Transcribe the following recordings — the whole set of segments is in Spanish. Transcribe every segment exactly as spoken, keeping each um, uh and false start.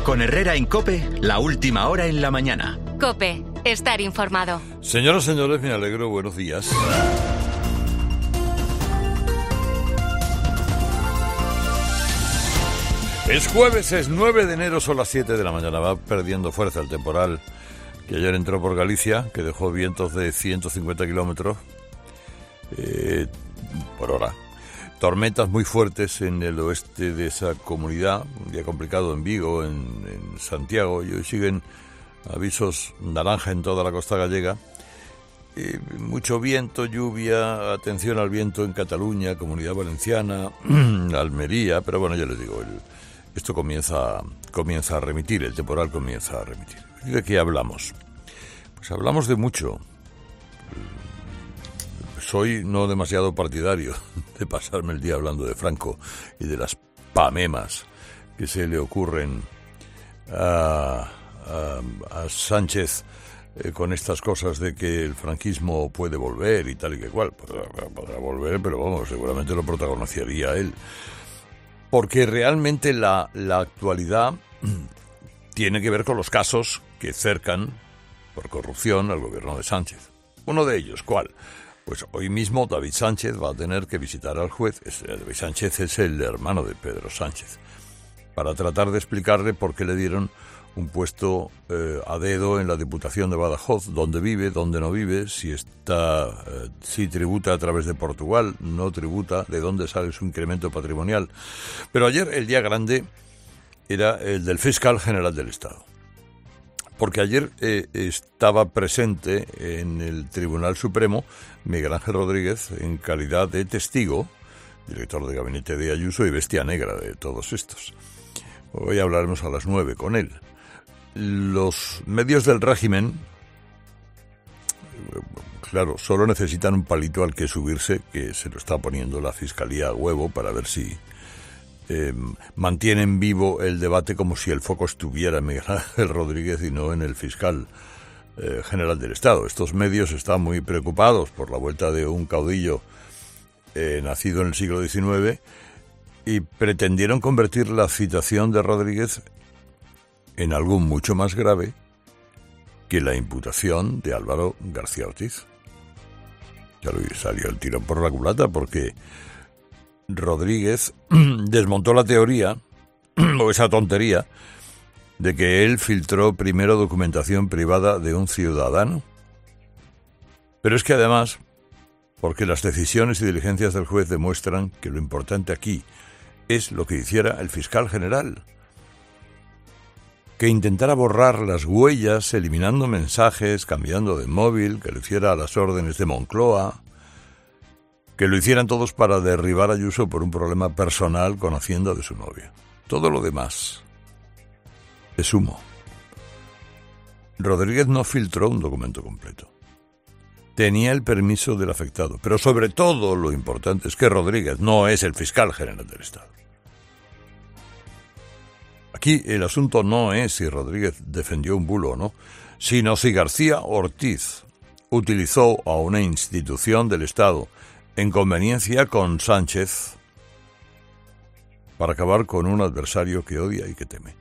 Con Herrera en COPE, la última hora en la mañana. COPE, estar informado. Señoras y señores, me alegro, buenos días. Es jueves, es nueve de enero, son las siete de la mañana. Va perdiendo fuerza el temporal que ayer entró por Galicia, que dejó vientos de ciento cincuenta kilómetros eh, por hora. Tormentas muy fuertes en el oeste de esa comunidad, un día complicado en Vigo, en, en Santiago, y hoy siguen avisos naranja en toda la costa gallega. Eh, mucho viento, lluvia, atención al viento en Cataluña, Comunidad Valenciana, Almería, pero bueno, ya les digo, el, esto comienza, comienza a remitir, el temporal comienza a remitir. ¿De qué hablamos? Pues hablamos de mucho. Soy no demasiado partidario de pasarme el día hablando de Franco y de las pamemas que se le ocurren a, a, a Sánchez eh, con estas cosas de que el franquismo puede volver y tal y que cual. Podrá, podrá volver, pero vamos, seguramente lo protagonizaría él. Porque realmente la, la actualidad tiene que ver con los casos que cercan por corrupción al gobierno de Sánchez. Uno de ellos, ¿cuál? Pues hoy mismo David Sánchez va a tener que visitar al juez. David Sánchez es el hermano de Pedro Sánchez, para tratar de explicarle por qué le dieron un puesto eh, a dedo en la Diputación de Badajoz, dónde vive, dónde no vive, si está, eh, si tributa a través de Portugal, no tributa, de dónde sale su incremento patrimonial. Pero ayer el día grande era el del fiscal general del Estado. Porque ayer eh, estaba presente en el Tribunal Supremo Miguel Ángel Rodríguez en calidad de testigo, director de gabinete de Ayuso y bestia negra de todos estos. Hoy hablaremos a las nueve con él. Los medios del régimen, claro, solo necesitan un palito al que subirse, que se lo está poniendo la Fiscalía a huevo para ver si Eh, mantienen vivo el debate como si el foco estuviera en Miguel Ángel Rodríguez y no en el fiscal eh, general del Estado. Estos medios están muy preocupados por la vuelta de un caudillo eh, nacido en el siglo diecinueve y pretendieron convertir la citación de Rodríguez en algo mucho más grave que la imputación de Álvaro García Ortiz. Ya lo salió el tiro por la culata porque Rodríguez desmontó la teoría, o esa tontería, de que él filtró primero documentación privada de un ciudadano. Pero es que además, porque las decisiones y diligencias del juez demuestran que lo importante aquí es lo que hiciera el fiscal general, que intentara borrar las huellas, eliminando mensajes, cambiando de móvil, que lo hiciera a las órdenes de Moncloa, que lo hicieran todos para derribar a Ayuso por un problema personal con Hacienda de su novia. Todo lo demás es humo. Rodríguez no filtró un documento completo. Tenía el permiso del afectado, pero sobre todo lo importante es que Rodríguez no es el fiscal general del Estado. Aquí el asunto no es si Rodríguez defendió un bulo o no, sino si García Ortiz utilizó a una institución del Estado en conveniencia con Sánchez para acabar con un adversario que odia y que teme.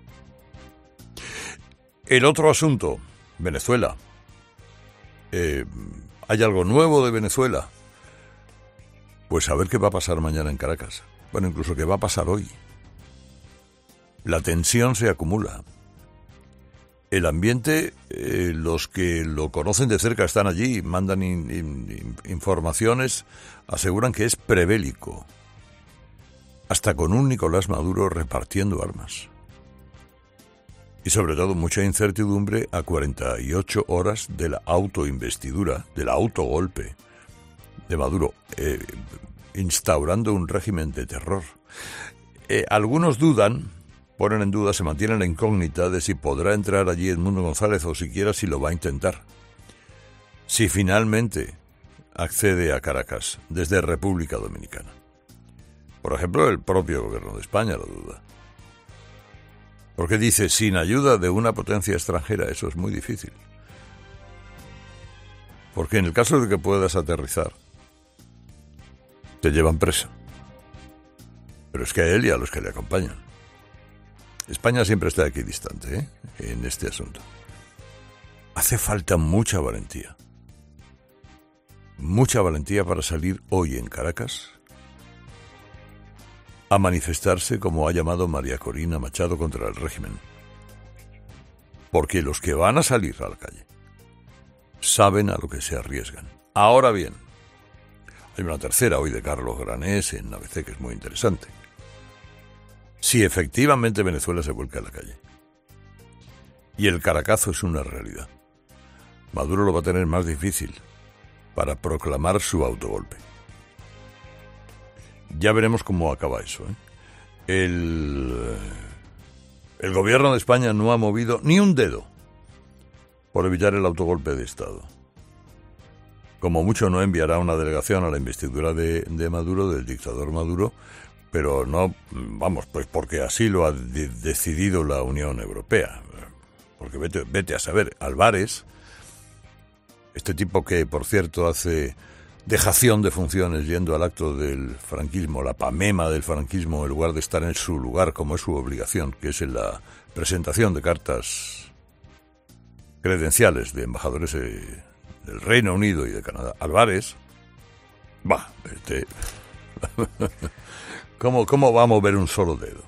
El otro asunto, Venezuela. Eh, ¿Hay algo nuevo de Venezuela? Pues a ver qué va a pasar mañana en Caracas. Bueno, incluso qué va a pasar hoy. La tensión se acumula. El ambiente, eh, los que lo conocen de cerca están allí, mandan in, in, informaciones, aseguran que es prebélico. Hasta con un Nicolás Maduro repartiendo armas. Y sobre todo mucha incertidumbre a cuarenta y ocho horas de la autoinvestidura, del autogolpe de Maduro, eh, instaurando un régimen de terror. Eh, algunos dudan, ponen en duda, se mantiene la incógnita de si podrá entrar allí Edmundo González o siquiera si lo va a intentar. Si finalmente accede a Caracas desde República Dominicana. Por ejemplo, el propio gobierno de España lo duda. Porque dice, sin ayuda de una potencia extranjera, eso es muy difícil. Porque en el caso de que puedas aterrizar, te llevan presa. Pero es que a él y a los que le acompañan. España siempre está equidistante, ¿eh?, en este asunto. Hace falta mucha valentía. Mucha valentía para salir hoy en Caracas a manifestarse como ha llamado María Corina Machado contra el régimen. Porque los que van a salir a la calle saben a lo que se arriesgan. Ahora bien, hay una tercera hoy de Carlos Granés en A B C que es muy interesante. Si efectivamente Venezuela se vuelca a la calle y el caracazo es una realidad, Maduro lo va a tener más difícil para proclamar su autogolpe. Ya veremos cómo acaba eso, ¿eh? El, el gobierno de España no ha movido ni un dedo por evitar el autogolpe de Estado. Como mucho no enviará una delegación a la investidura de, de Maduro, del dictador Maduro, pero no, vamos, pues porque así lo ha de- decidido la Unión Europea. Porque vete, vete a saber, Álvarez, este tipo que, por cierto, hace dejación de funciones yendo al acto del franquismo, la pamema del franquismo, en lugar de estar en su lugar, como es su obligación, que es en la presentación de cartas credenciales de embajadores eh, del Reino Unido y de Canadá. Álvarez, va, este, ¿cómo, ¿cómo va a mover un solo dedo?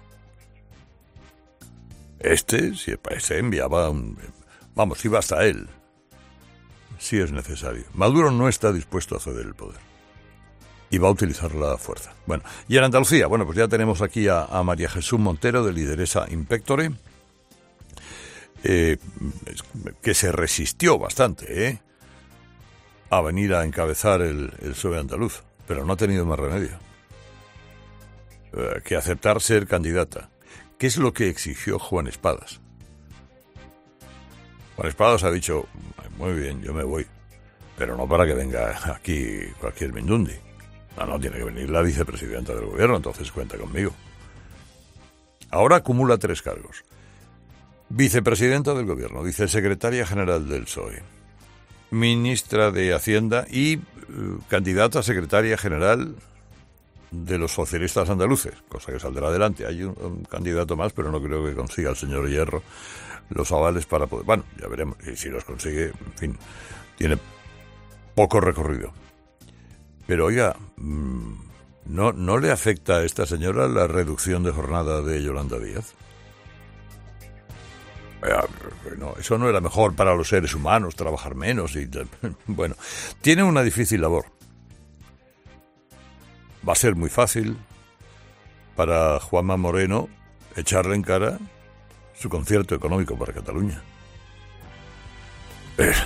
Este, si se enviaba, un, vamos, iba hasta él, si es necesario. Maduro no está dispuesto a ceder el poder y va a utilizar la fuerza. Bueno, y en Andalucía, bueno, pues ya tenemos aquí a, a María Jesús Montero, de Lideresa Impectore, eh, que se resistió bastante, ¿eh?, a venir a encabezar el, el P S O E andaluz, pero no ha tenido más remedio eh, que aceptar ser candidata. ¿Qué es lo que exigió Juan Espadas? Juan Espadas ha dicho, muy bien, yo me voy, pero no para que venga aquí cualquier mindundi. No, no, tiene que venir la vicepresidenta del gobierno, entonces cuenta conmigo. Ahora acumula tres cargos. Vicepresidenta del gobierno, vicesecretaria general del P S O E, ministra de Hacienda y uh, candidata a secretaria general de los socialistas andaluces, cosa que saldrá adelante. Hay un, un candidato más, pero no creo que consiga el señor Hierro los avales para poder... Bueno, ya veremos. Y si los consigue, en fin, tiene poco recorrido. Pero oiga, ¿no, no le afecta a esta señora la reducción de jornada de Yolanda Díaz? No, eso no era mejor para los seres humanos, trabajar menos y... Bueno, tiene una difícil labor. Va a ser muy fácil para Juanma Moreno echarle en cara su concierto económico para Cataluña. Eh,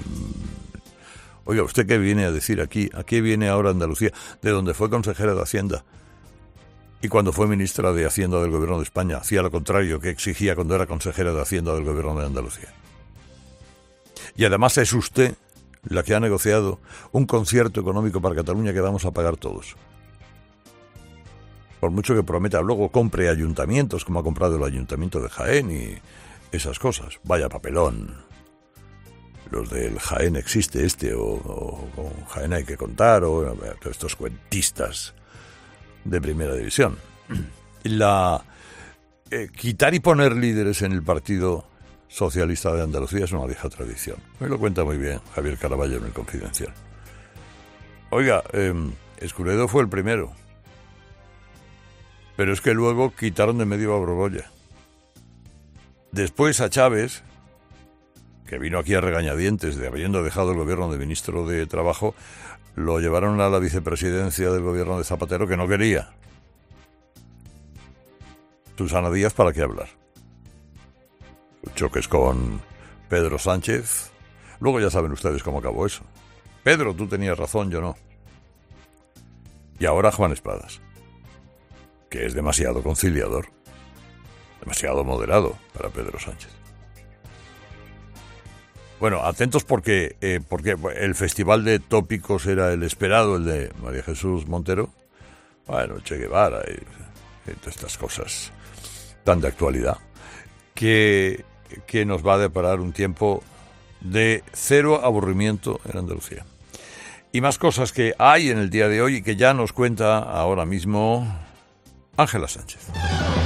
oiga, ¿usted qué viene a decir aquí? ¿A qué viene ahora Andalucía? De donde fue consejera de Hacienda y cuando fue ministra de Hacienda del Gobierno de España hacía lo contrario que exigía cuando era consejera de Hacienda del Gobierno de Andalucía. Y además es usted la que ha negociado un concierto económico para Cataluña que vamos a pagar todos. Por mucho que prometa, luego compre ayuntamientos, como ha comprado el ayuntamiento de Jaén y esas cosas. Vaya papelón. Los del Jaén existe este, o, o con Jaén hay que contar, o todos estos cuentistas de primera división. La eh, quitar y poner líderes en el Partido Socialista de Andalucía es una vieja tradición. Me lo cuenta muy bien Javier Caraballo en El Confidencial. Oiga, eh, Escuredo fue el primero. Pero es que luego quitaron de medio a Borbolla. Después a Chávez, que vino aquí a regañadientes de habiendo dejado el gobierno de ministro de Trabajo, lo llevaron a la vicepresidencia del gobierno de Zapatero, que no quería. Susana Díaz, ¿para qué hablar? Sus choques con Pedro Sánchez. Luego ya saben ustedes cómo acabó eso. Pedro, tú tenías razón, yo no. Y ahora Juan Espadas, que es demasiado conciliador, demasiado moderado para Pedro Sánchez. Bueno, atentos porque, eh, porque el festival de tópicos era el esperado, el de María Jesús Montero. Bueno, Che Guevara y, y todas estas cosas tan de actualidad, que, que nos va a deparar un tiempo de cero aburrimiento en Andalucía. Y más cosas que hay en el día de hoy y que ya nos cuenta ahora mismo Ángela Sánchez.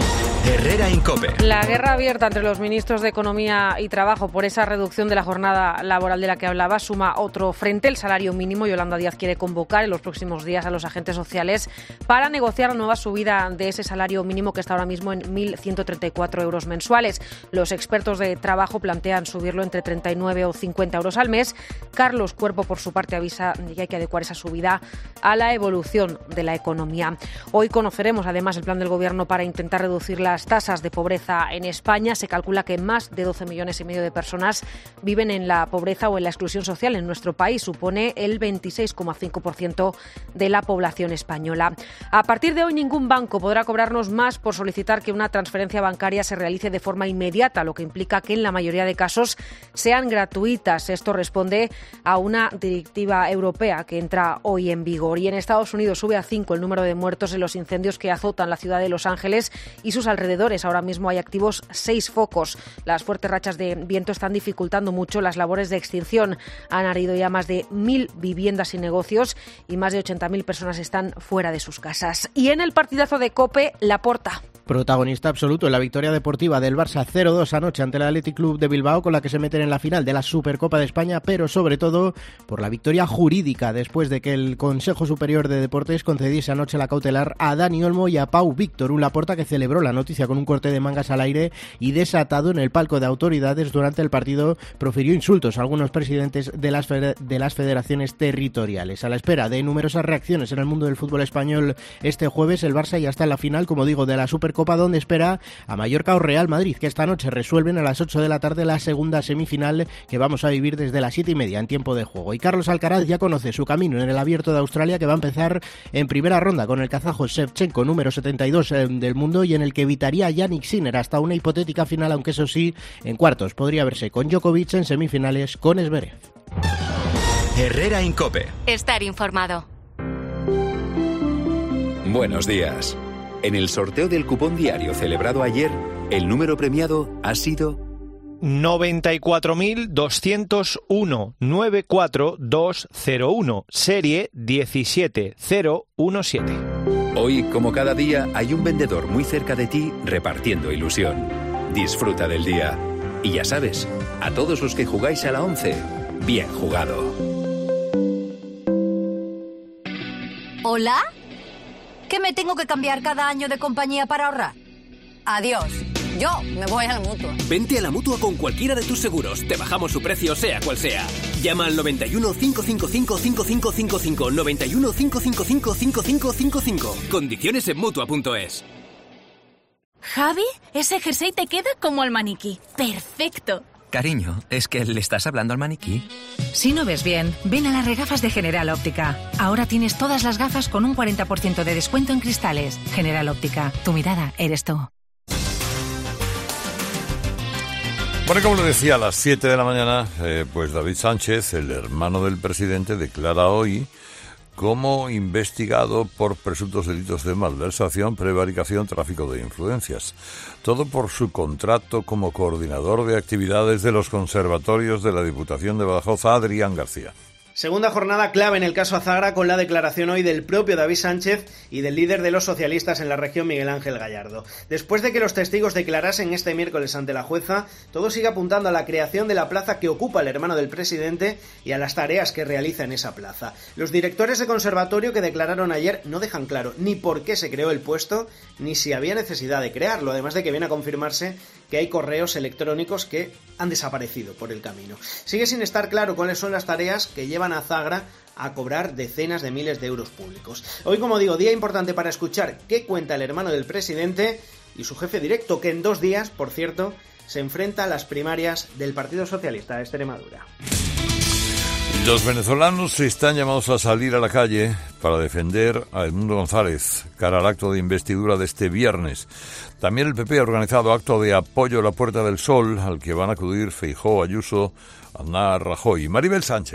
Herrera Incope. La guerra abierta entre los ministros de Economía y Trabajo por esa reducción de la jornada laboral de la que hablaba suma otro frente, el salario mínimo. Yolanda Díaz quiere convocar en los próximos días a los agentes sociales para negociar una nueva subida de ese salario mínimo que está ahora mismo en mil ciento treinta y cuatro euros mensuales. Los expertos de trabajo plantean subirlo entre treinta y nueve o cincuenta euros al mes. Carlos Cuerpo, por su parte, avisa de que hay que adecuar esa subida a la evolución de la economía. Hoy conoceremos además el plan del Gobierno para intentar reducir las tasas de pobreza en España. Se calcula que más de doce millones y medio de personas viven en la pobreza o en la exclusión social en nuestro país. Supone el veintiséis coma cinco por ciento de la población española. A partir de hoy, ningún banco podrá cobrarnos más por solicitar que una transferencia bancaria se realice de forma inmediata, lo que implica que en la mayoría de casos sean gratuitas. Esto responde a una directiva europea que entra hoy en vigor. Y en Estados Unidos sube a cinco el número de muertos en los incendios que azotan la ciudad de Los Ángeles y sus alrededores. Ahora mismo hay activos seis focos. Las fuertes rachas de viento están dificultando mucho las labores de extinción. Han ardido ya más de mil viviendas y negocios y más de ochenta mil personas están fuera de sus casas. Y en el partidazo de COPE, Laporta. Protagonista absoluto en la victoria deportiva del Barça cero dos anoche ante el Athletic Club de Bilbao, con la que se meten en la final de la Supercopa de España, pero sobre todo por la victoria jurídica después de que el Consejo Superior de Deportes concediese anoche la cautelar a Dani Olmo y a Pau Víctor, un Laporta que celebró la noticia con un corte de mangas al aire y desatado en el palco de autoridades durante el partido profirió insultos a algunos presidentes de las, de las federaciones territoriales. A la espera de numerosas reacciones en el mundo del fútbol español, este jueves el Barça ya está en la final, como digo, de la Supercopa, donde espera a Mallorca o Real Madrid, que esta noche resuelven a las ocho de la tarde la segunda semifinal que vamos a vivir desde las siete y media en tiempo de juego. Y Carlos Alcaraz ya conoce su camino en el Abierto de Australia, que va a empezar en primera ronda con el kazajo Shevchenko, número setenta y dos del mundo, y en el que evitaría a Jannik Sinner hasta una hipotética final, aunque eso sí, en cuartos podría verse con Djokovic, en semifinales con Zverev. Herrera Incope. Estar informado. Buenos días. En el sorteo del cupón diario celebrado ayer, el número premiado ha sido noventa y cuatro mil doscientos uno, nueve cuatro dos cero uno, serie diecisiete cero diecisiete. Hoy, como cada día, hay un vendedor muy cerca de ti repartiendo ilusión. Disfruta del día. Y ya sabes, a todos los que jugáis a la once, bien jugado. ¿Hola? ¿Que me tengo que cambiar cada año de compañía para ahorrar? Adiós. Yo me voy a la Mutua. Vente a la Mutua con cualquiera de tus seguros. Te bajamos su precio, sea cual sea. Llama al noventa y uno, cinco cinco cinco, cinco cinco cinco cinco. noventa y uno, cinco cinco cinco, cinco cinco cinco cinco. Condiciones en Mutua punto es. Javi, ese jersey te queda como al maniquí. ¡Perfecto! Cariño, ¿es que le estás hablando al maniquí? Si no ves bien, ven a las regafas de General Óptica. Ahora tienes todas las gafas con un cuarenta por ciento de descuento en cristales. General Óptica, tu mirada eres tú. Bueno, como le decía, a las siete de la mañana, eh, pues David Sánchez, el hermano del presidente, declara hoy como investigado por presuntos delitos de malversación, prevaricación, tráfico de influencias. Todo por su contrato como coordinador de actividades de los conservatorios de la Diputación de Badajoz, Adrián García. Segunda jornada clave en el caso Azagra, con la declaración hoy del propio David Sánchez y del líder de los socialistas en la región, Miguel Ángel Gallardo. Después de que los testigos declarasen este miércoles ante la jueza, todo sigue apuntando a la creación de la plaza que ocupa el hermano del presidente y a las tareas que realiza en esa plaza. Los directores de conservatorio que declararon ayer no dejan claro ni por qué se creó el puesto, ni si había necesidad de crearlo, además de que viene a confirmarse que hay correos electrónicos que han desaparecido por el camino. Sigue sin estar claro cuáles son las tareas que llevan a Azagra a cobrar decenas de miles de euros públicos. Hoy, como digo, día importante para escuchar qué cuenta el hermano del presidente y su jefe directo, que en dos días, por cierto, se enfrenta a las primarias del Partido Socialista de Extremadura. Los venezolanos están llamados a salir a la calle para defender a Edmundo González cara al acto de investidura de este viernes. También el P P ha organizado acto de apoyo a la Puerta del Sol, al que van a acudir Feijóo, Ayuso, Aznar, Rajoy. Maribel Sánchez.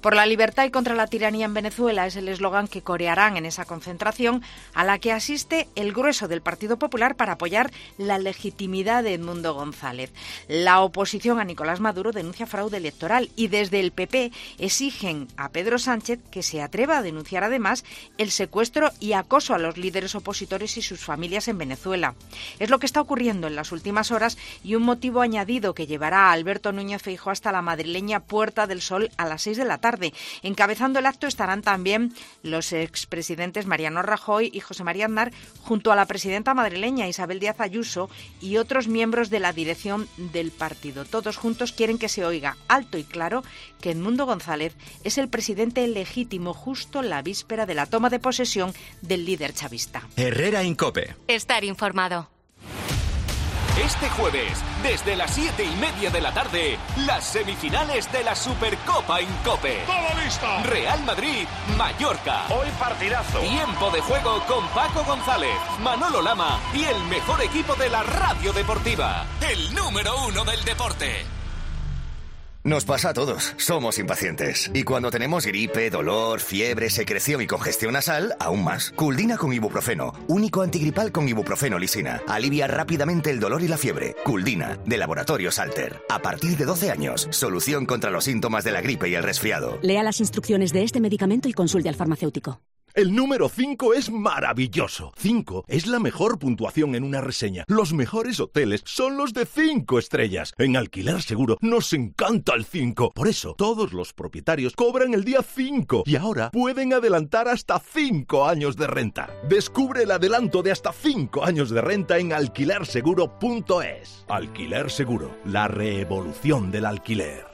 Por la libertad y contra la tiranía en Venezuela es el eslogan que corearán en esa concentración a la que asiste el grueso del Partido Popular para apoyar la legitimidad de Edmundo González. La oposición a Nicolás Maduro denuncia fraude electoral y desde el P P exigen a Pedro Sánchez que se atreva a denunciar además el secuestro y acoso a los líderes opositores y sus familias en Venezuela. Es lo que está ocurriendo en las últimas horas y un motivo añadido que llevará a Alberto Núñez Feijóo hasta la madrileña Puerta del Sol a las seis de la tarde. Encabezando el acto estarán también los expresidentes Mariano Rajoy y José María Aznar, junto a la presidenta madrileña Isabel Díaz Ayuso y otros miembros de la dirección del partido. Todos juntos quieren que se oiga alto y claro que Edmundo González es el presidente legítimo justo la víspera de la toma de posesión del líder chavista. Herrera Incope. Estar informado. Este jueves, desde las siete y media de la tarde, las semifinales de la Supercopa Incope. ¡Todo listo! Real Madrid, Mallorca. Hoy partidazo. Tiempo de juego con Paco González, Manolo Lama y el mejor equipo de la radio deportiva. El número uno del deporte. Nos pasa a todos, somos impacientes. Y cuando tenemos gripe, dolor, fiebre, secreción y congestión nasal, aún más. Culdina con ibuprofeno, único antigripal con ibuprofeno lisina. Alivia rápidamente el dolor y la fiebre. Culdina, de Laboratorios Alter. A partir de doce años, solución contra los síntomas de la gripe y el resfriado. Lea las instrucciones de este medicamento y consulte al farmacéutico. El número cinco es maravilloso. cinco es la mejor puntuación en una reseña. Los mejores hoteles son los de cinco estrellas. En Alquiler Seguro nos encanta el cinco. Por eso, todos los propietarios cobran el día cinco y ahora pueden adelantar hasta cinco años de renta. Descubre el adelanto de hasta cinco años de renta en alquiler seguro punto es. Alquiler Seguro, la revolución del alquiler.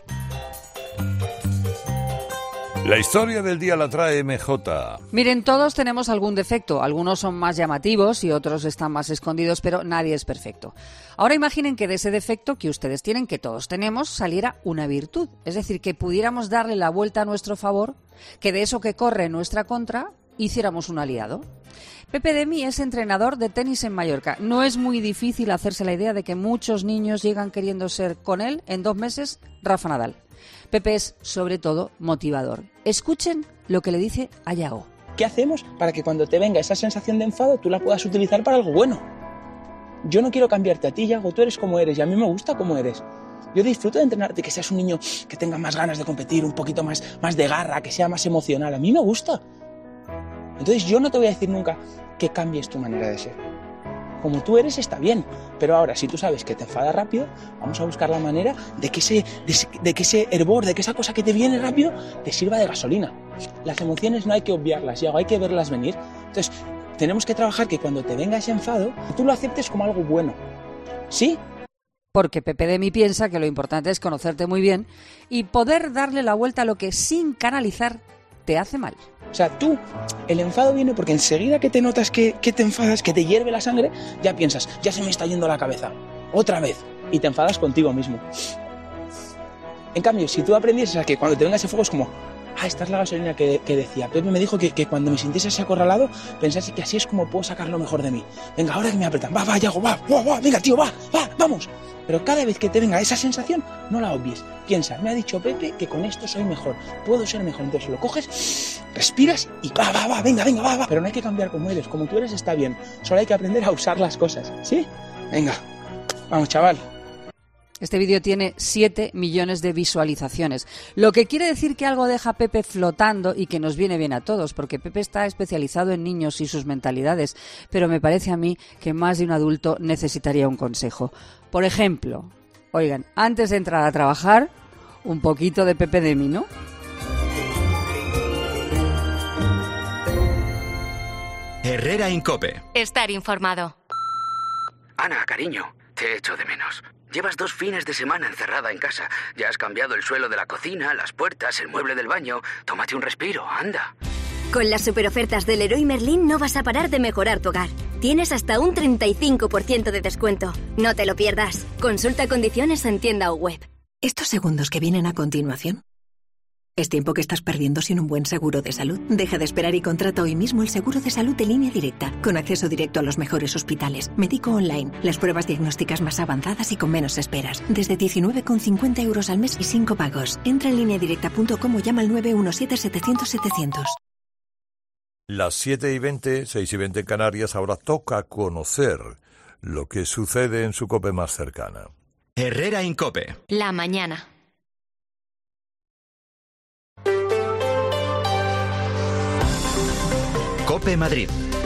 La historia del día la trae M J. Miren, todos tenemos algún defecto. Algunos son más llamativos y otros están más escondidos, pero nadie es perfecto. Ahora imaginen que de ese defecto que ustedes tienen, que todos tenemos, saliera una virtud. Es decir, que pudiéramos darle la vuelta a nuestro favor, que de eso que corre en nuestra contra, hiciéramos un aliado. Pepe Demi es entrenador de tenis en Mallorca. No es muy difícil hacerse la idea de que muchos niños llegan queriendo ser con él, en dos meses, Rafa Nadal. Pepe es, sobre todo, motivador. Escuchen lo que le dice a Yago. ¿Qué hacemos para que cuando te venga esa sensación de enfado tú la puedas utilizar para algo bueno? Yo no quiero cambiarte a ti, Yago, tú eres como eres y a mí me gusta como eres. Yo disfruto de entrenarte, que seas un niño que tenga más ganas de competir, un poquito más, más de garra, que sea más emocional. A mí me gusta. Entonces yo no te voy a decir nunca que cambies tu manera de ser. Como tú eres está bien, pero ahora si tú sabes que te enfadas rápido, vamos a buscar la manera de que ese, de, de que ese hervor, de que esa cosa que te viene rápido, te sirva de gasolina. Las emociones no hay que obviarlas, Yago, hay que verlas venir. Entonces, tenemos que trabajar que cuando te venga ese enfado, tú lo aceptes como algo bueno. ¿Sí? Porque Pepe Demi piensa que lo importante es conocerte muy bien y poder darle la vuelta a lo que sin canalizar te hace mal. O sea, tú, el enfado viene porque enseguida que te notas que, que te enfadas, que te hierve la sangre, ya piensas, ya se me está yendo la cabeza, otra vez, y te enfadas contigo mismo. En cambio, si tú aprendieses a que cuando te venga ese fuego es como, ah, esta es la gasolina que, que decía. Pepe me dijo que, que cuando me sintiese así acorralado, pensase que así es como puedo sacar lo mejor de mí. Venga, ahora que me apretan, va, va, Yago, va, va, va, venga, tío, va, va, vamos. Pero cada vez que te venga esa sensación, no la obvies. Piensa, me ha dicho Pepe que con esto soy mejor, puedo ser mejor. Entonces lo coges, respiras y va, va, va, venga, venga, va, va. Pero no hay que cambiar como eres, como tú eres está bien. Solo hay que aprender a usar las cosas, ¿sí? Venga, vamos, chaval. Este vídeo tiene siete millones de visualizaciones, lo que quiere decir que algo deja a Pepe flotando y que nos viene bien a todos, porque Pepe está especializado en niños y sus mentalidades, pero me parece a mí que más de un adulto necesitaría un consejo. Por ejemplo, oigan, antes de entrar a trabajar, un poquito de Pepe Demi, ¿no? Herrera Incope. Estar informado. Ana, cariño, te echo de menos. Llevas dos fines de semana encerrada en casa. Ya has cambiado el suelo de la cocina, las puertas, el mueble del baño. Tómate un respiro, anda. Con las superofertas del Leroy Merlin no vas a parar de mejorar tu hogar. Tienes hasta un treinta y cinco por ciento de descuento. No te lo pierdas. Consulta condiciones en tienda o web. Estos segundos que vienen a continuación Es tiempo que estás perdiendo sin un buen seguro de salud. Deja de esperar y contrata hoy mismo el seguro de salud de Línea Directa, con acceso directo a los mejores hospitales, médico online, las pruebas diagnósticas más avanzadas y con menos esperas. Desde diecinueve con cincuenta euros al mes y cinco pagos. Entra en línea directa punto com o llama al nueve uno siete setecientos setecientos. Las siete y veinte, seis y veinte en Canarias, ahora toca conocer lo que sucede en su COPE más cercana. Herrera Incope. La mañana. COPE Madrid.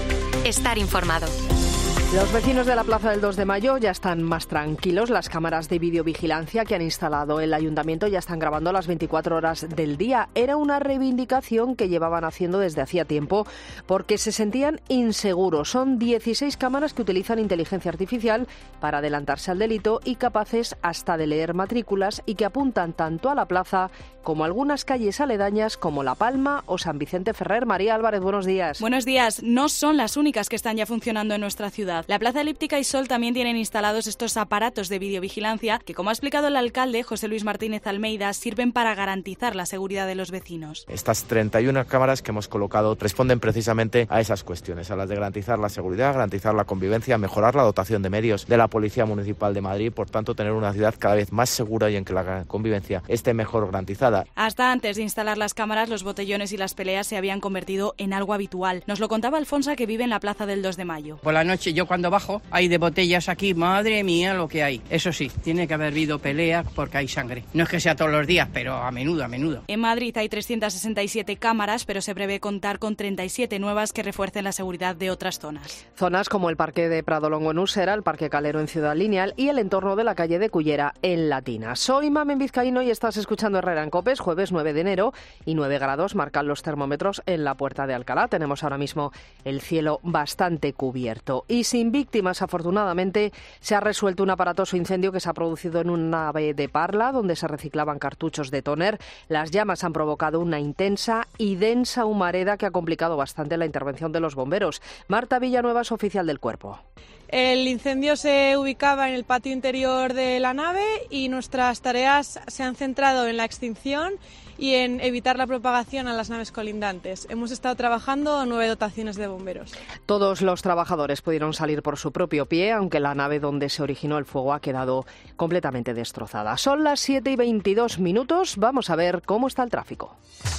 Estar informado. Los vecinos de la Plaza del dos de Mayo ya están más tranquilos. Las cámaras de videovigilancia que han instalado el ayuntamiento ya están grabando las veinticuatro horas del día. Era una reivindicación que llevaban haciendo desde hacía tiempo porque se sentían inseguros. Son dieciséis cámaras que utilizan inteligencia artificial para adelantarse al delito y capaces hasta de leer matrículas y que apuntan tanto a la plaza como a algunas calles aledañas como La Palma o San Vicente Ferrer. María Álvarez, buenos días. Buenos días. No son las únicas que están ya funcionando en nuestra ciudad. La Plaza Elíptica y Sol también tienen instalados estos aparatos de videovigilancia que, como ha explicado el alcalde José Luis Martínez Almeida, sirven para garantizar la seguridad de los vecinos. Estas treinta y una cámaras que hemos colocado responden precisamente a esas cuestiones, a las de garantizar la seguridad, garantizar la convivencia, mejorar la dotación de medios de la Policía Municipal de Madrid, por tanto tener una ciudad cada vez más segura y en que la convivencia esté mejor garantizada. Hasta antes de instalar las cámaras, los botellones y las peleas se habían convertido en algo habitual. Nos lo contaba Alfonsa, que vive en la Plaza del dos de Mayo. Por la noche, yo cuando bajo, hay de botellas aquí, madre mía lo que hay. Eso sí, tiene que haber habido pelea porque hay sangre. No es que sea todos los días, pero a menudo, a menudo. En Madrid hay trescientas sesenta y siete cámaras, pero se prevé contar con treinta y siete nuevas que refuercen la seguridad de otras zonas. Zonas como el Parque de Pradolongo en Usera, el Parque Calero en Ciudad Lineal y el entorno de la calle de Cullera en Latina. Soy Mamen Vizcaíno y estás escuchando Herrera en Copes, jueves nueve de enero, y nueve grados marcan los termómetros en la Puerta de Alcalá. Tenemos ahora mismo el cielo bastante cubierto y sin víctimas. Afortunadamente se ha resuelto un aparatoso incendio que se ha producido en una nave de Parla donde se reciclaban cartuchos de tóner. Las llamas han provocado una intensa y densa humareda que ha complicado bastante la intervención de los bomberos. Marta Villanueva es oficial del cuerpo. El incendio se ubicaba en el patio interior de la nave y nuestras tareas se han centrado en la extinción y en evitar la propagación a las naves colindantes. Hemos estado trabajando nueve dotaciones de bomberos. Todos los trabajadores pudieron salir por su propio pie, aunque la nave donde se originó el fuego ha quedado completamente destrozada. Son las siete y veintidós minutos. Vamos a ver cómo está el tráfico.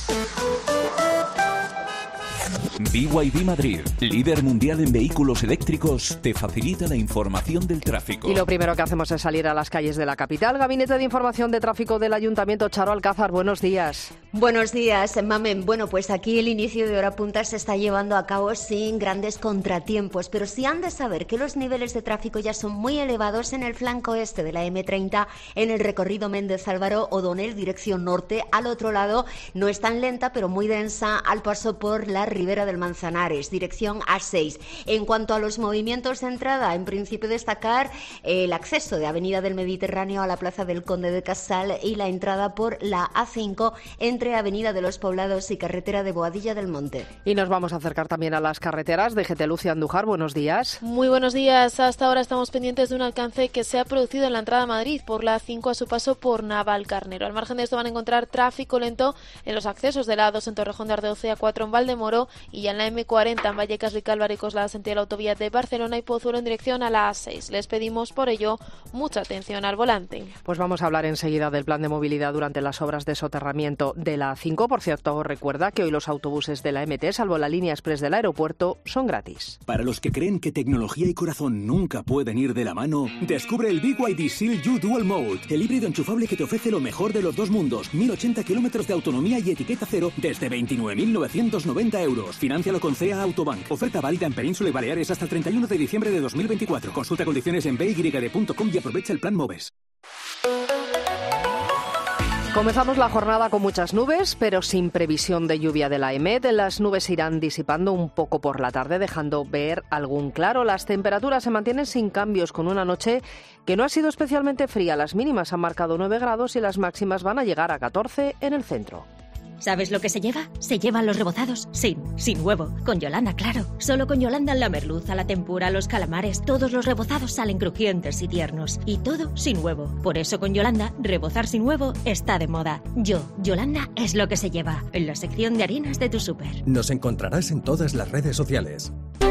B Y D Madrid, líder mundial en vehículos eléctricos, te facilita la información del tráfico. Y lo primero que hacemos es salir a las calles de la capital. Gabinete de Información de Tráfico del Ayuntamiento, Charo Alcázar, buenos días. Buenos días, Mamen. Bueno, pues aquí el inicio de hora punta se está llevando a cabo sin grandes contratiempos, pero sí han de saber que los niveles de tráfico ya son muy elevados en el flanco este de la eme treinta, en el recorrido Méndez Álvaro O'Donnell, dirección norte. Al otro lado no es tan lenta, pero muy densa al paso por la Ribera del Manzanares, dirección A seis. En cuanto a los movimientos de entrada, en principio destacar el acceso de Avenida del Mediterráneo a la Plaza del Conde de Casal y la entrada por la A cinco entre Avenida de los Poblados y carretera de Boadilla del Monte. Y nos vamos a acercar también a las carreteras. D G T Lucia Andújar, buenos días. Muy buenos días. Hasta ahora estamos pendientes de un alcance que se ha producido en la entrada a Madrid por la A cinco a su paso por Navalcarnero. Al margen de esto van a encontrar tráfico lento en los accesos de la A dos en Torrejón de Ardoce, A cuatro en Valdemoro y en la eme cuarenta en Vallecas, Ricalbar y Coslada sentido la autovía de Barcelona y Pozuelo en dirección a la A seis. Les pedimos por ello mucha atención al volante. Pues vamos a hablar enseguida del plan de movilidad durante las obras de soterramiento de la A cinco. Por cierto, recuerda que hoy los autobuses de la eme te, salvo la línea express del aeropuerto, son gratis. Para los que creen que tecnología y corazón nunca pueden ir de la mano, descubre el B Y D Seal U Dual Mode, el híbrido enchufable que te ofrece lo mejor de los dos mundos, mil ochenta kilómetros de autonomía y etiqueta cero desde veintinueve mil novecientos noventa euros. Financialo con C E A Autobank. Oferta válida en Península y Baleares hasta el treinta y uno de diciembre de dos mil veinticuatro. Consulta condiciones en b y d punto com y aprovecha el plan MOVES. Comenzamos la jornada con muchas nubes, pero sin previsión de lluvia de la EMET. Las nubes se irán disipando un poco por la tarde, dejando ver algún claro. Las temperaturas se mantienen sin cambios, con una noche que no ha sido especialmente fría. Las mínimas han marcado nueve grados y las máximas van a llegar a catorce en el centro. ¿Sabes lo que se lleva? Se llevan los rebozados sin, sin huevo. Con Yolanda, claro. Solo con Yolanda la merluza, la tempura, los calamares, todos los rebozados salen crujientes y tiernos. Y todo sin huevo. Por eso con Yolanda, rebozar sin huevo está de moda. Yo, Yolanda, es lo que se lleva. En la sección de harinas de tu súper. Nos encontrarás en todas las redes sociales.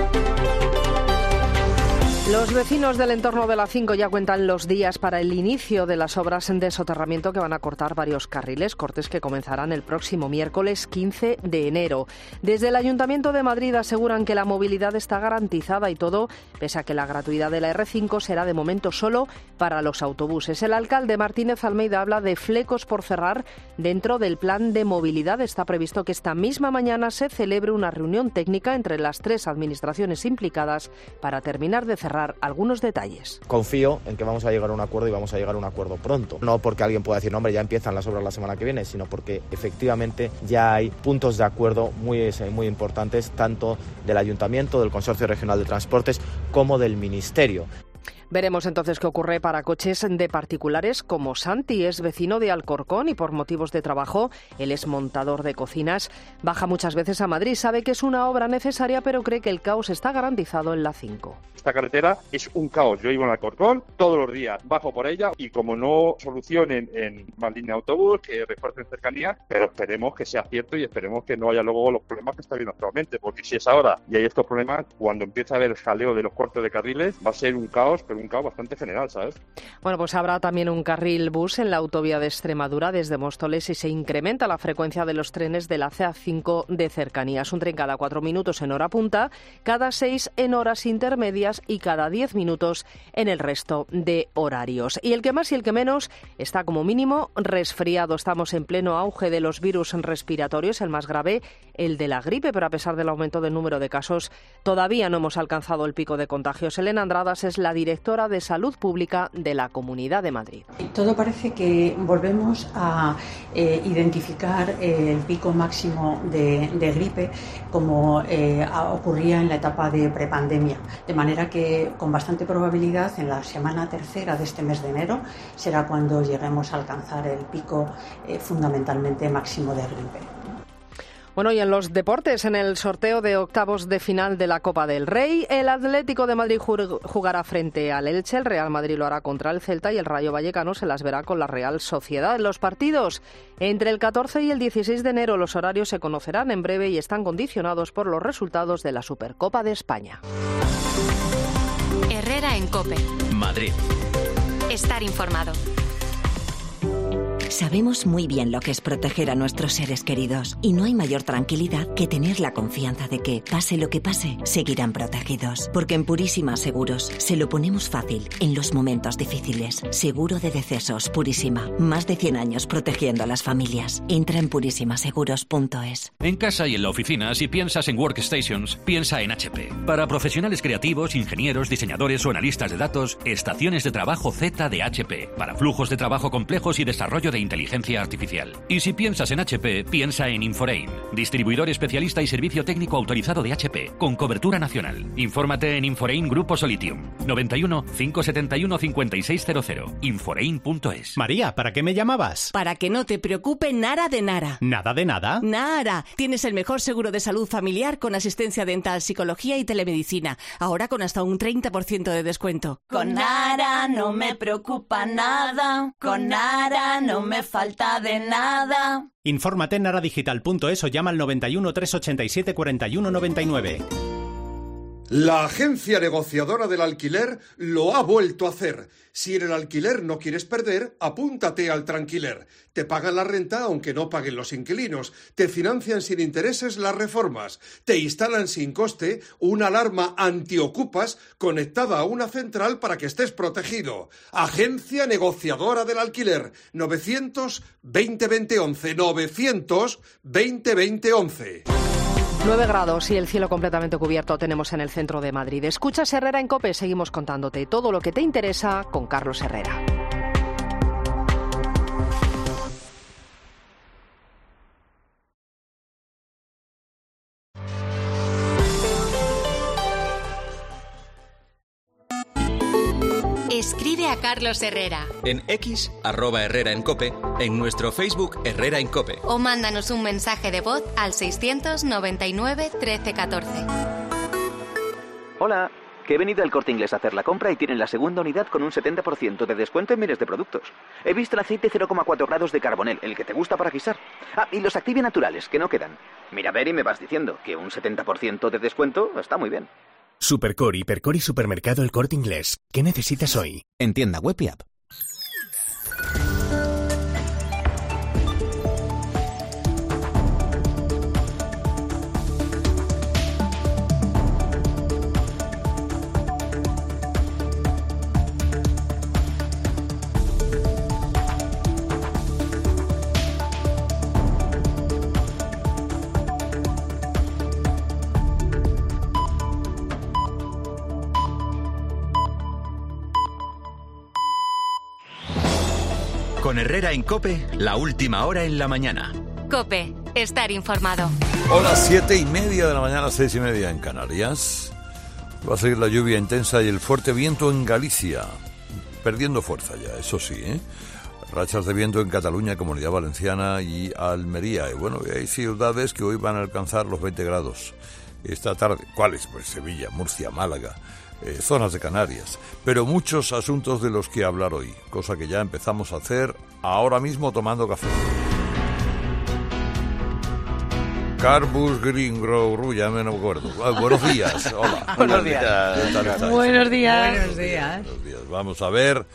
Los vecinos del entorno de la cinco ya cuentan los días para el inicio de las obras de soterramiento que van a cortar varios carriles, cortes que comenzarán el próximo miércoles quince de enero. Desde el Ayuntamiento de Madrid aseguran que la movilidad está garantizada y todo, pese a que la gratuidad de la erre cinco será de momento solo para los autobuses. El alcalde Martínez Almeida habla de flecos por cerrar dentro del plan de movilidad. Está previsto que esta misma mañana se celebre una reunión técnica entre las tres administraciones implicadas para terminar de cerrar algunos detalles. Confío en que vamos a llegar a un acuerdo y vamos a llegar a un acuerdo pronto. No porque alguien pueda decir, no, hombre, ya empiezan las obras la semana que viene, sino porque efectivamente ya hay puntos de acuerdo muy, muy importantes, tanto del Ayuntamiento, del Consorcio Regional de Transportes, como del Ministerio. Veremos entonces qué ocurre para coches de particulares como Santi. Es vecino de Alcorcón y por motivos de trabajo, él es montador de cocinas. Baja muchas veces a Madrid, sabe que es una obra necesaria, pero cree que el caos está garantizado en la cinco. Esta carretera es un caos. Yo vivo en Alcorcón, todos los días bajo por ella y como no solucionen en más línea de autobús, que refuercen cercanía, pero esperemos que sea cierto y esperemos que no haya luego los problemas que está viendo actualmente, porque si es ahora y hay estos problemas, cuando empieza a haber jaleo de los cortes de carriles, va a ser un caos, pero un caos bastante general, ¿sabes? Bueno, pues habrá también un carril bus en la autovía de Extremadura desde Móstoles y se incrementa la frecuencia de los trenes de la ce a cinco de cercanías. Un tren cada cuatro minutos en hora punta, cada seis en horas intermedias y cada diez minutos en el resto de horarios. Y el que más y el que menos está como mínimo resfriado. Estamos en pleno auge de los virus respiratorios, el más grave, el de la gripe, pero a pesar del aumento del número de casos, todavía no hemos alcanzado el pico de contagios. Elena Andradas es la directora de Salud Pública de la Comunidad de Madrid. Todo parece que volvemos a eh, identificar eh, el pico máximo de, de gripe como eh, ocurría en la etapa de prepandemia, de manera que con bastante probabilidad en la semana tercera de este mes de enero será cuando lleguemos a alcanzar el pico eh, fundamentalmente máximo de gripe. Bueno, y en los deportes, en el sorteo de octavos de final de la Copa del Rey, el Atlético de Madrid jugará frente al Elche, el Real Madrid lo hará contra el Celta y el Rayo Vallecano se las verá con la Real Sociedad. Los partidos entre el catorce y el dieciséis de enero, los horarios se conocerán en breve y están condicionados por los resultados de la Supercopa de España. Herrera en COPE. Madrid. Estar informado. Sabemos muy bien lo que es proteger a nuestros seres queridos y no hay mayor tranquilidad que tener la confianza de que, pase lo que pase, seguirán protegidos. Porque en Purísima Seguros se lo ponemos fácil en los momentos difíciles. Seguro de decesos Purísima. Más de cien años protegiendo a las familias. Entra en purísima seguros punto es. En casa y en la oficina, si piensas en workstations, piensa en hache pe. Para profesionales creativos, ingenieros, diseñadores o analistas de datos, estaciones de trabajo Z de hache pe. Para flujos de trabajo complejos y desarrollo de inteligencia artificial. Y si piensas en hache pe, piensa en Inforein, distribuidor especialista y servicio técnico autorizado de hache pe, con cobertura nacional. Infórmate en Inforein Grupo Solitium, noventa y uno, quinientos setenta y uno, cincuenta y seis cero cero, inforein punto es. María, ¿para qué me llamabas? Para que no te preocupe nada de nada. ¿Nada de nada? Nada. Tienes el mejor seguro de salud familiar con asistencia dental, psicología y telemedicina. Ahora con hasta un treinta por ciento de descuento. Con Nara no me preocupa nada. Con Nara no me falta de nada. Infórmate en naradigital punto es o llama al noventa y uno, trescientos ochenta y siete, cuarenta y uno noventa y nueve. La agencia negociadora del alquiler lo ha vuelto a hacer. Si en el alquiler no quieres perder, apúntate al Tranquiler. Te pagan la renta aunque no paguen los inquilinos. Te financian sin intereses las reformas. Te instalan sin coste una alarma antiocupas conectada a una central para que estés protegido. Agencia negociadora del alquiler. novecientos, veinte, veinte, once. novecientos, veinte, veinte, once. nueve grados y el cielo completamente cubierto tenemos en el centro de Madrid. Escuchas Herrera en COPE, seguimos contándote todo lo que te interesa con Carlos Herrera. Escribe a a Carlos Herrera. En X, arroba Herrera en Cope, en nuestro Facebook Herrera en Cope. O mándanos un mensaje de voz al seiscientos noventa y nueve trece catorce. Hola, que he venido al Corte Inglés a hacer la compra y tienen la segunda unidad con un setenta por ciento de descuento en miles de productos. He visto el aceite cero coma cuatro grados de Carbonel, el que te gusta para guisar. Ah, y los Activia naturales, que no quedan. Mira, a ver, y me vas diciendo que un setenta por ciento de descuento está muy bien. Supercore, Hipercore y Supermercado El Corte Inglés. ¿Qué necesitas hoy? En tienda web y app. Con Herrera en Cope, la última hora en la mañana. Cope, estar informado. Hola, siete y media de la mañana, seis y media en Canarias. Va a seguir la lluvia intensa y el fuerte viento en Galicia, perdiendo fuerza ya, eso sí, ¿eh? Rachas de viento en Cataluña, Comunidad Valenciana y Almería. Y bueno, hay ciudades que hoy van a alcanzar los veinte grados. Esta tarde, ¿cuáles? Pues Sevilla, Murcia, Málaga. Eh, zonas de Canarias, pero muchos asuntos de los que hablar hoy, cosa que ya empezamos a hacer ahora mismo tomando café. Carbus Green Grow, ya me no acuerdo. Ah, buenos días, hola. Buenos días. ¿Qué tal estáis? Buenos días. Buenos días. Buenos días. Vamos a ver.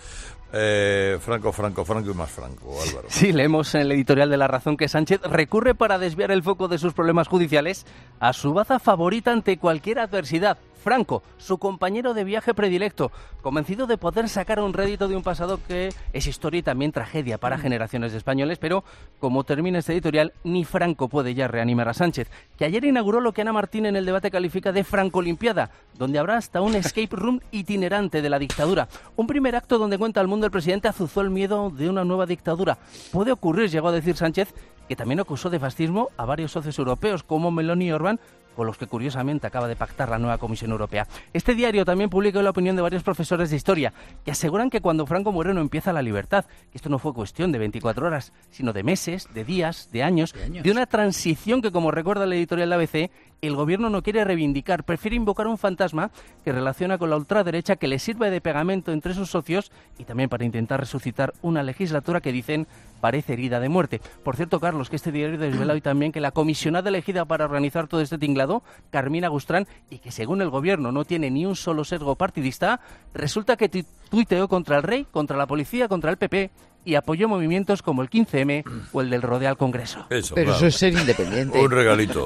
Eh, Franco, Franco, Franco y más Franco, Álvaro. Sí, leemos en el editorial de La Razón que Sánchez recurre para desviar el foco de sus problemas judiciales a su baza favorita ante cualquier adversidad. Franco, su compañero de viaje predilecto, convencido de poder sacar un rédito de un pasado que es historia y también tragedia para generaciones de españoles, pero como termina este editorial, ni Franco puede ya reanimar a Sánchez, que ayer inauguró lo que Ana Martín en el debate califica de Francolimpiada, donde habrá hasta un escape room itinerante de la dictadura. Un primer acto donde cuenta al mundo el presidente azuzó el miedo de una nueva dictadura. Puede ocurrir, llegó a decir Sánchez, que también acusó de fascismo a varios socios europeos como Meloni y Orbán, con los que curiosamente acaba de pactar la nueva Comisión Europea. Este diario también publicó la opinión de varios profesores de historia, que aseguran que cuando Franco muere no empieza la libertad, que esto no fue cuestión de veinticuatro horas, sino de meses, de días, de años, de, años. de una transición que, como recuerda el editorial de A B C, el gobierno no quiere reivindicar, prefiere invocar un fantasma que relaciona con la ultraderecha, que le sirve de pegamento entre sus socios y también para intentar resucitar una legislatura que dicen parece herida de muerte. Por cierto, Carlos, que este diario desvela hoy también que la comisionada elegida para organizar todo este tinglado, Carmina Gustrán, y que según el gobierno no tiene ni un solo sesgo partidista, resulta que tuiteó contra el rey, contra la policía, contra el P P y apoyó movimientos como el quince eme o el del Rodeo al Congreso. Eso, Pero claro. eso es ser independiente. Un regalito.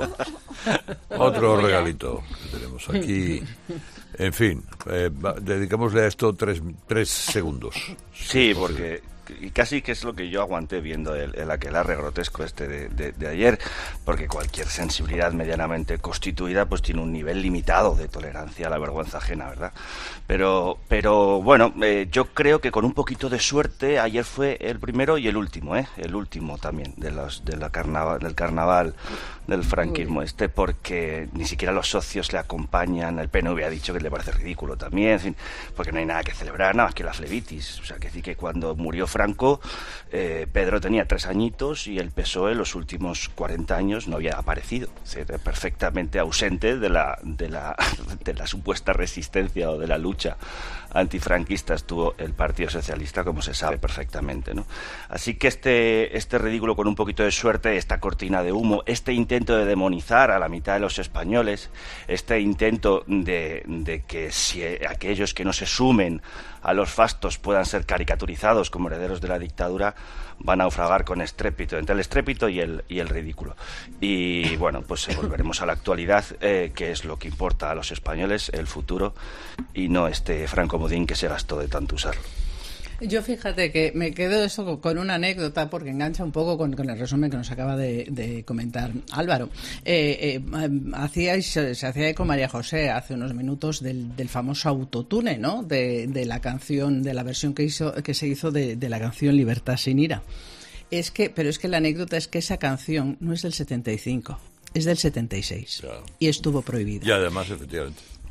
Otro regalito que tenemos aquí. En fin, eh, va, dedicémosle a esto tres, tres segundos. Sí, porque y casi que es lo que yo aguanté viendo el, el aquelarre grotesco este de, de, de ayer, porque cualquier sensibilidad medianamente constituida pues tiene un nivel limitado de tolerancia a la vergüenza ajena, ¿verdad? Pero, pero bueno, eh, yo creo que con un poquito de suerte ayer fue el primero y el último, ¿eh? El último también de los de la carnaval, del carnaval del franquismo este, porque ni siquiera los socios le acompañan. El P N V ha dicho que le parece ridículo también, en fin, porque no hay nada que celebrar, nada más que la flebitis. O sea, que decir que cuando murió Franco, eh, Pedro tenía tres añitos y el P S O E los últimos cuarenta años no había aparecido. O sea, perfectamente ausente de la, de la, de la supuesta resistencia o de la lucha antifranquista estuvo el Partido Socialista, como se sabe perfectamente, ¿no? Así que este, este ridículo con un poquito de suerte, esta cortina de humo, este intento de demonizar a la mitad de los españoles, este intento de, de que si aquellos que no se sumen a los fastos puedan ser caricaturizados como herederos de la dictadura, van a naufragar con estrépito, entre el estrépito y el, y el ridículo. Y bueno, pues eh, volveremos a la actualidad, eh, que es lo que importa a los españoles, el futuro, y no este francomodín que se gastó de tanto usarlo. Yo fíjate que me quedo eso con una anécdota porque engancha un poco con, con el resumen que nos acaba de, de comentar Álvaro. Eh, eh, hacíais, se hacía eco María José hace unos minutos del, del famoso autotune, ¿no? De, de la canción, de la versión que hizo, que se hizo de, de la canción Libertad sin ira. Es que, pero es que la anécdota es que esa canción no es del setenta y cinco, es del setenta y seis, claro. Y estuvo prohibida. Y además, efectivamente.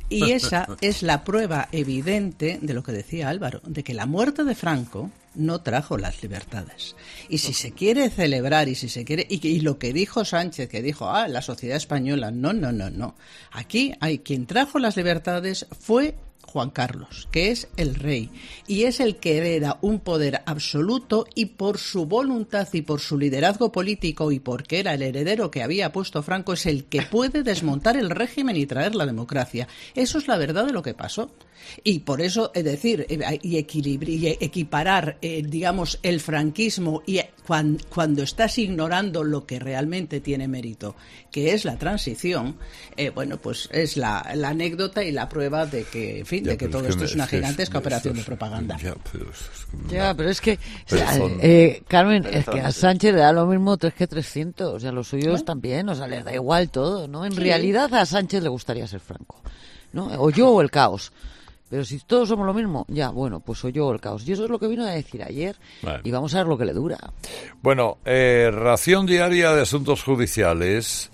Y esa es la prueba evidente de lo que decía Álvaro, de que la muerte de Franco no trajo las libertades. Y si se quiere celebrar y si se quiere y, y lo que dijo Sánchez, que dijo, ah, la sociedad española, no, no, no, no. Aquí hay quien trajo las libertades fue Juan Carlos, que es el rey, y es el que hereda un poder absoluto, y por su voluntad y por su liderazgo político y porque era el heredero que había puesto Franco, es el que puede desmontar el régimen y traer la democracia. Eso es la verdad de lo que pasó. Y por eso, es decir, y, equilibri, y equiparar, eh, digamos, el franquismo y cuando, cuando estás ignorando lo que realmente tiene mérito, que es la transición, eh, bueno, pues es la, la anécdota y la prueba de que, en fin, ya, de que todo es que esto me, es una gigantesca es, operación es, de propaganda. Ya, pero es, ya, pero es que, o sea, eh, Carmen, es que a Sánchez le da lo mismo tres que trescientos, o sea, los suyos ¿Eh? también, o sea, le da igual todo, ¿no? En sí. realidad a Sánchez le gustaría ser Franco, ¿no? O yo o el caos. Pero si todos somos lo mismo, ya, bueno, pues soy yo el caos. Y eso es lo que vino a decir ayer. Vale. Y vamos a ver lo que le dura. Bueno, eh, ración diaria de asuntos judiciales.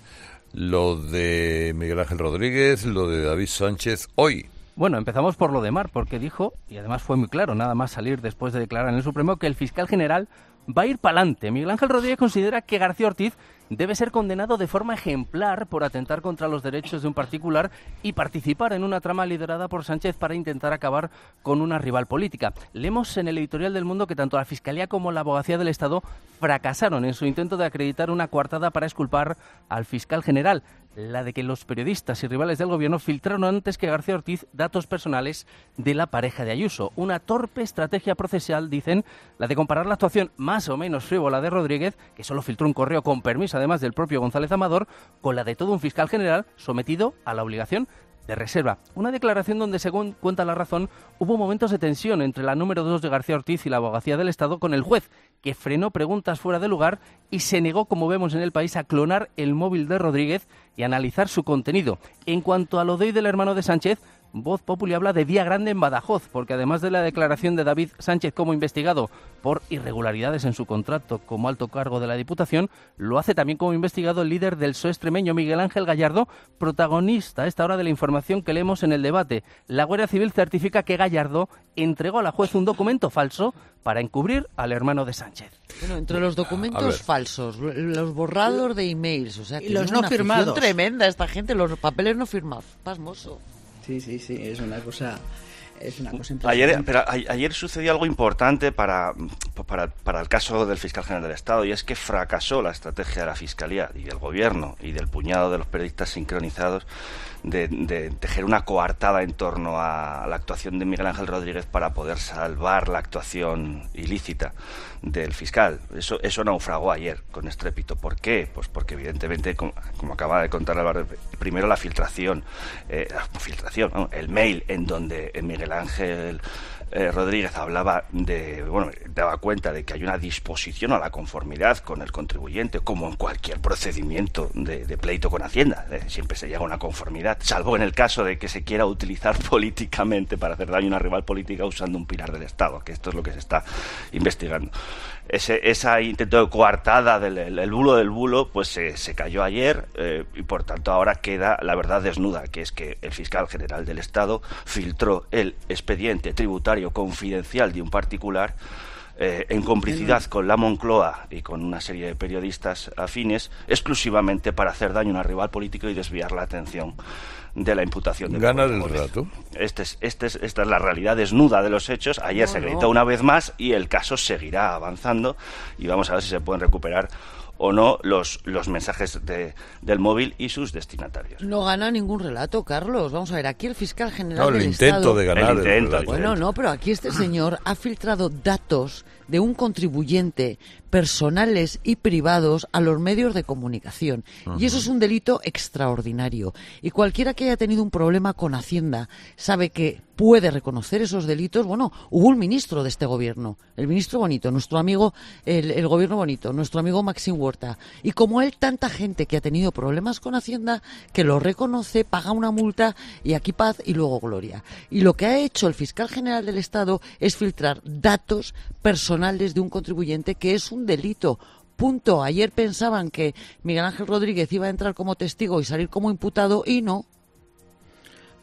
Lo de Miguel Ángel Rodríguez, lo de David Sánchez, hoy. Bueno, empezamos por lo de Mar, porque dijo, y además fue muy claro, nada más salir después de declarar en el Supremo, que el fiscal general va a ir para adelante. Miguel Ángel Rodríguez considera que García Ortiz debe ser condenado de forma ejemplar por atentar contra los derechos de un particular y participar en una trama liderada por Sánchez para intentar acabar con una rival política. Leemos en el editorial del Mundo que tanto la Fiscalía como la Abogacía del Estado fracasaron en su intento de acreditar una coartada para exculpar al fiscal general, la de que los periodistas y rivales del gobierno filtraron antes que García Ortiz datos personales de la pareja de Ayuso. Una torpe estrategia procesal, dicen, la de comparar la actuación más o menos frívola de Rodríguez, que solo filtró un correo con permiso además del propio González Amador, con la de todo un fiscal general sometido a la obligación de reserva. Una declaración donde, según cuenta La Razón, hubo momentos de tensión entre la número dos de García Ortiz y la Abogacía del Estado con el juez, que frenó preguntas fuera de lugar y se negó, como vemos en El País, a clonar el móvil de Rodríguez y analizar su contenido. En cuanto a lo de hoy del hermano de Sánchez, Voz Populi habla de día grande en Badajoz, porque además de la declaración de David Sánchez como investigado por irregularidades en su contrato como alto cargo de la Diputación, lo hace también como investigado el líder del P S O E extremeño, Miguel Ángel Gallardo, protagonista a esta hora de la información que leemos en el debate. La Guardia Civil certifica que Gallardo entregó a la juez un documento falso para encubrir al hermano de Sánchez. Bueno, entre los documentos falsos, los borrados de emails, o sea, que y los es no una firmados. Tremenda esta gente, los papeles no firmados, pasmoso. Sí, sí, sí, es una cosa, es una cosa impresionante. Ayer, pero a, ayer sucedió algo importante para, para, para el caso del fiscal general del Estado, y es que fracasó la estrategia de la Fiscalía y del Gobierno y del puñado de los periodistas sincronizados de, de tejer una coartada en torno a la actuación de Miguel Ángel Rodríguez para poder salvar la actuación ilícita del fiscal. Eso, eso naufragó ayer con estrépito. ¿Por qué? Pues porque evidentemente, como, como acaba de contar Álvaro, primero la filtración, eh, la filtración, ¿no? El mail en donde Miguel Ángel Eh, Rodríguez hablaba de, bueno, daba cuenta de que hay una disposición a la conformidad con el contribuyente, como en cualquier procedimiento de, de pleito con Hacienda. Eh, siempre se llega a una conformidad, salvo en el caso de que se quiera utilizar políticamente para hacer daño a una rival política usando un pilar del Estado, que esto es lo que se está investigando. Ese esa intento de coartada del el, el bulo del bulo, pues se, se cayó ayer eh, y por tanto ahora queda la verdad desnuda, que es que el fiscal general del Estado filtró el expediente tributario confidencial de un particular eh, en complicidad con la Moncloa y con una serie de periodistas afines, exclusivamente para hacer daño a una rival político y desviar la atención de la imputación de ganar el rato. Este es, este es, esta es la realidad desnuda de los hechos. Ayer no, se gritó no. una vez más y el caso seguirá avanzando y vamos a ver si se pueden recuperar o no los, los mensajes de, del móvil y sus destinatarios. No gana ningún relato, Carlos. Vamos a ver, aquí el fiscal general no, del el intento Estado... de ganar el intento, el Bueno, no, pero aquí este señor ha filtrado datos de un contribuyente personales y privados a los medios de comunicación. Uh-huh. Y eso es un delito extraordinario. Y cualquiera que haya tenido un problema con Hacienda sabe que puede reconocer esos delitos. Bueno, hubo un ministro de este gobierno, el ministro Bonito, nuestro amigo, el, el gobierno Bonito, nuestro amigo Maxim Huerta. Y como él, tanta gente que ha tenido problemas con Hacienda, que lo reconoce, paga una multa y aquí paz y luego gloria. Y lo que ha hecho el fiscal general del Estado es filtrar datos personales de un contribuyente, que es un delito. Punto. Ayer pensaban que Miguel Ángel Rodríguez iba a entrar como testigo y salir como imputado y no.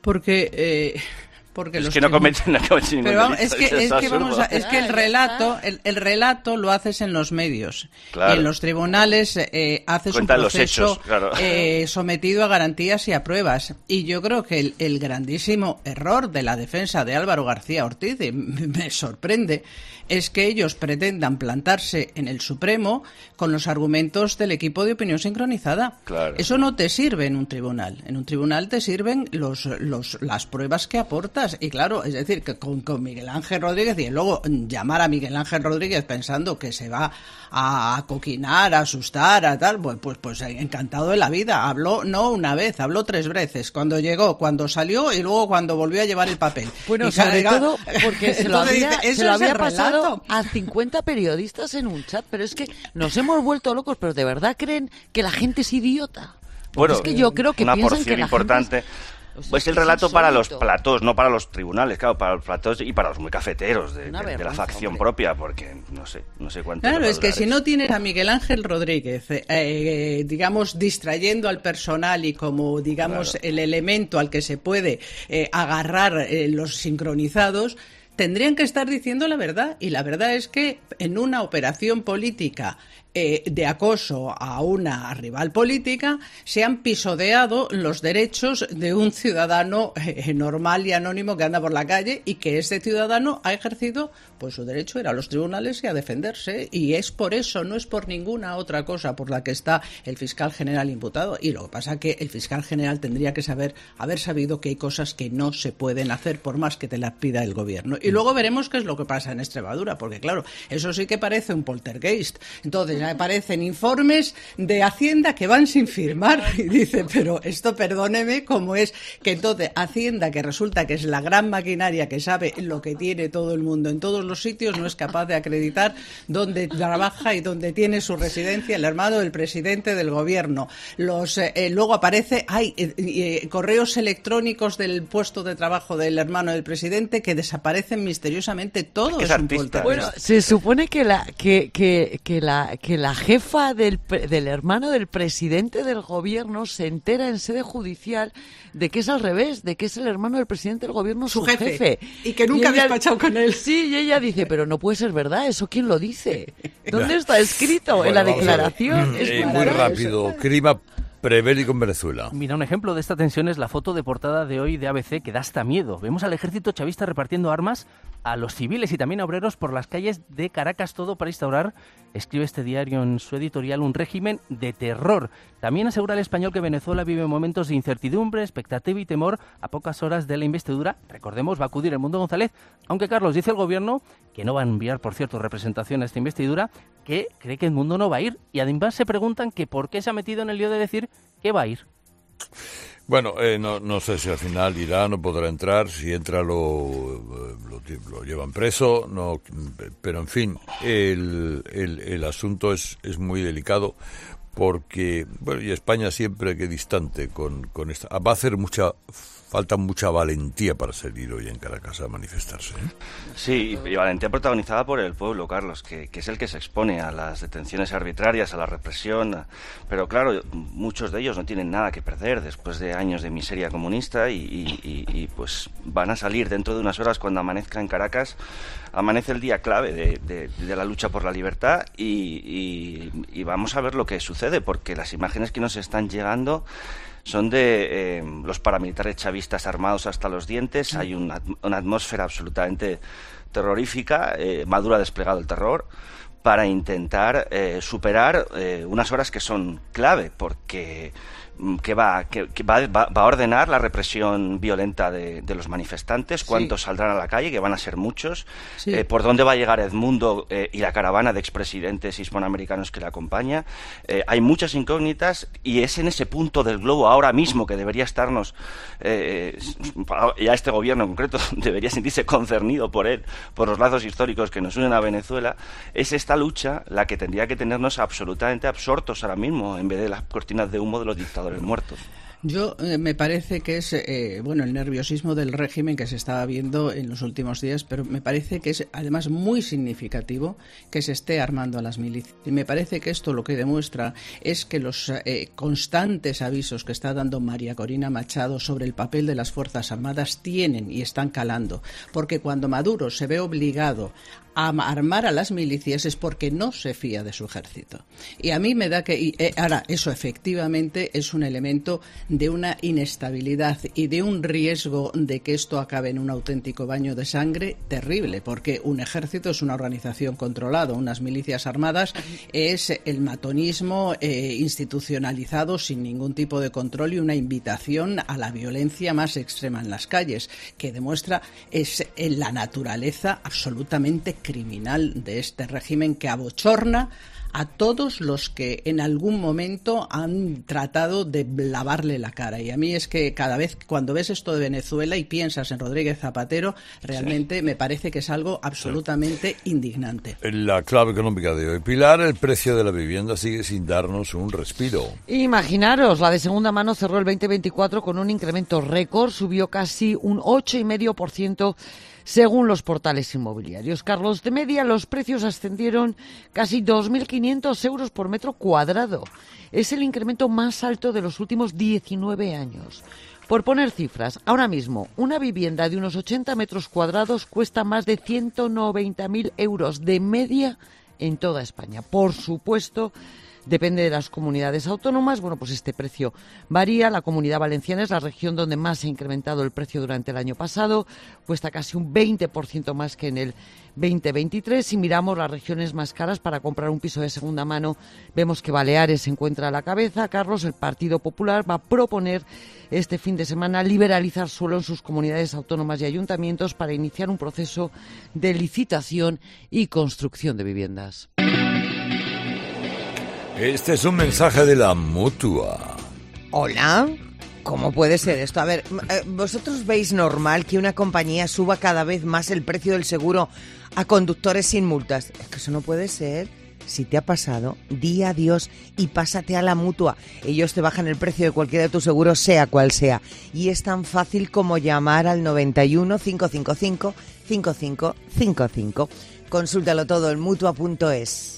Porque... Eh... Porque es los que no cometen, no cometen Pero vamos, es, que, es, es, que vamos a, es que el relato el, el relato lo haces en los medios, claro. Y en los tribunales eh, haces Cuentan un proceso los hechos, claro. eh, sometido a garantías y a pruebas. Y yo creo que el, el grandísimo error de la defensa de Álvaro García Ortiz, y me sorprende, es que ellos pretendan plantarse en el Supremo con los argumentos del equipo de opinión sincronizada. Claro. Eso no te sirve en un tribunal. En un tribunal te sirven los, los, las pruebas que aportas. Y claro, es decir, que con, con Miguel Ángel Rodríguez y luego llamar a Miguel Ángel Rodríguez pensando que se va a, a coquinar, a asustar, a tal, pues, pues, pues encantado de la vida. Habló no una vez, habló tres veces. Cuando llegó, cuando salió y luego cuando volvió a llevar el papel. Bueno, y sobre carga... todo porque se lo había, dice, se lo había es pasado a cincuenta periodistas en un chat, pero es que nos hemos vuelto locos, pero ¿de verdad creen que la gente es idiota? Bueno, es que yo creo que una piensan porción que la importante... gente es... O sea, pues el relato para los platós, no para los tribunales, claro, para los platós y para los muy cafeteros de, de, de la facción hombre. propia, porque no sé, no sé cuánto. Claro, es que si no tienes a Miguel Ángel Rodríguez, eh, eh, digamos, distrayendo al personal y como, digamos, claro. el elemento al que se puede eh, agarrar eh, los sincronizados, tendrían que estar diciendo la verdad. Y la verdad es que en una operación política eh, de acoso a una rival política se han pisoteado los derechos de un ciudadano eh, normal y anónimo que anda por la calle y que este ciudadano ha ejercido pues su derecho a ir a los tribunales y a defenderse. Y es por eso, no es por ninguna otra cosa por la que está el fiscal general imputado. Y lo que pasa es que el fiscal general tendría que saber, haber sabido que hay cosas que no se pueden hacer por más que te las pida el gobierno. Y luego veremos qué es lo que pasa en Extremadura, porque claro, eso sí que parece un poltergeist. Entonces ya aparecen informes de Hacienda que van sin firmar y dice, pero esto perdóneme, ¿cómo es que entonces Hacienda, que resulta que es la gran maquinaria que sabe lo que tiene todo el mundo en todos los sitios, no es capaz de acreditar dónde trabaja y dónde tiene su residencia el hermano del presidente del gobierno? Los eh, luego aparece, hay eh, eh, correos electrónicos del puesto de trabajo del hermano del presidente que desaparecen misteriosamente. Todo es, es un poltergeist. Bueno, se supone que la que que, que la que la jefa del del hermano del presidente del gobierno se entera en sede judicial de que es al revés, de que es el hermano del presidente del gobierno su, su jefe. jefe y que nunca ha despachado con él. Sí, y ella dice, pero no puede ser verdad, ¿eso quién lo dice? ¿Dónde está escrito? Bueno, en la declaración. Es eh, muy rápido, Crima prebélico en Venezuela. Mira, un ejemplo de esta tensión es la foto de portada de hoy de A B C que da hasta miedo. Vemos al ejército chavista repartiendo armas a los civiles y también a obreros por las calles de Caracas, todo para instaurar, escribe este diario en su editorial, un régimen de terror. También asegura el Español que Venezuela vive momentos de incertidumbre, expectativa y temor a pocas horas de la investidura. Recordemos, va a acudir el Mundo González, aunque Carlos dice el gobierno que no va a enviar, por cierto, representación a esta investidura, que cree que el mundo no va a ir. Y además se preguntan que por qué se ha metido en el lío de decir que va a ir. Bueno, eh, no, no sé si al final irá, no podrá entrar, si entra lo, lo, lo llevan preso, no, pero en fin, el, el, el asunto es, es muy delicado porque, bueno, y España siempre que distante con, con esta, va a hacer mucha falta mucha valentía para salir hoy en Caracas a manifestarse, ¿eh? Sí, y valentía protagonizada por el pueblo, Carlos, que, que es el que se expone a las detenciones arbitrarias, a la represión, pero claro, muchos de ellos no tienen nada que perder después de años de miseria comunista y, y, y, y pues van a salir dentro de unas horas cuando amanezca en Caracas. Amanece el día clave de, de, de la lucha por la libertad y, y, y vamos a ver lo que sucede, porque las imágenes que nos están llegando son de eh, los paramilitares chavistas armados hasta los dientes. Hay una, una atmósfera absolutamente terrorífica. Eh, Maduro ha desplegado el terror para intentar eh, superar eh, unas horas que son clave, porque que va que, que va, va, va a ordenar la represión violenta de, de los manifestantes, cuántos sí. saldrán a la calle, que van a ser muchos, sí. eh, por dónde va a llegar Edmundo eh, y la caravana de expresidentes hispanoamericanos que le acompaña. Eh, hay muchas incógnitas y es en ese punto del globo ahora mismo que debería estarnos, eh, ya este gobierno en concreto debería sentirse concernido por él, por los lazos históricos que nos unen a Venezuela. Es esta lucha la que tendría que tenernos absolutamente absortos ahora mismo, en vez de las cortinas de humo de los dictadores muertos. Yo eh, me parece que es, eh, bueno, el nerviosismo del régimen que se estaba viendo en los últimos días, pero me parece que es además muy significativo que se esté armando a las milicias. Y me parece que esto lo que demuestra es que los eh, constantes avisos que está dando María Corina Machado sobre el papel de las Fuerzas Armadas tienen y están calando. Porque cuando Maduro se ve obligado a armar a las milicias es porque no se fía de su ejército. Y a mí me da que... Y, eh, ahora, eso efectivamente es un elemento de una inestabilidad y de un riesgo de que esto acabe en un auténtico baño de sangre terrible, porque un ejército es una organización controlada, unas milicias armadas es el matonismo eh, institucionalizado sin ningún tipo de control y una invitación a la violencia más extrema en las calles, que demuestra es en la naturaleza absolutamente criminal de este régimen que abochorna a todos los que en algún momento han tratado de lavarle la cara. Y a mí es que cada vez cuando ves esto de Venezuela y piensas en Rodríguez Zapatero, realmente sí. me parece que es algo absolutamente sí. indignante. La clave económica de hoy. Pilar, el precio de la vivienda sigue sin darnos un respiro. Imaginaros, la de segunda mano cerró el veinte veinticuatro con un incremento récord, subió casi un ocho coma cinco por ciento según los portales inmobiliarios. Carlos, de media los precios ascendieron casi dos mil quinientos euros por metro cuadrado. Es el incremento más alto de los últimos diecinueve años. Por poner cifras, ahora mismo una vivienda de unos ochenta metros cuadrados cuesta más de ciento noventa mil euros de media en toda España. Por supuesto, depende de las comunidades autónomas. Bueno, pues este precio varía. La Comunidad Valenciana es la región donde más se ha incrementado el precio durante el año pasado. Cuesta casi un veinte por ciento más que en el veinte veintitrés. Si miramos las regiones más caras para comprar un piso de segunda mano, vemos que Baleares se encuentra a la cabeza. Carlos, el Partido Popular va a proponer este fin de semana liberalizar suelo en sus comunidades autónomas y ayuntamientos para iniciar un proceso de licitación y construcción de viviendas. Este es un mensaje de la Mutua. Hola, ¿cómo puede ser esto? A ver, ¿vosotros veis normal que una compañía suba cada vez más el precio del seguro a conductores sin multas? Es que eso no puede ser. Si te ha pasado, di adiós y pásate a la Mutua. Ellos te bajan el precio de cualquiera de tus seguros, sea cual sea. Y es tan fácil como llamar al noventa y uno, cinco cinco cinco, cinco cinco cinco cinco. Consúltalo todo en mutua punto es.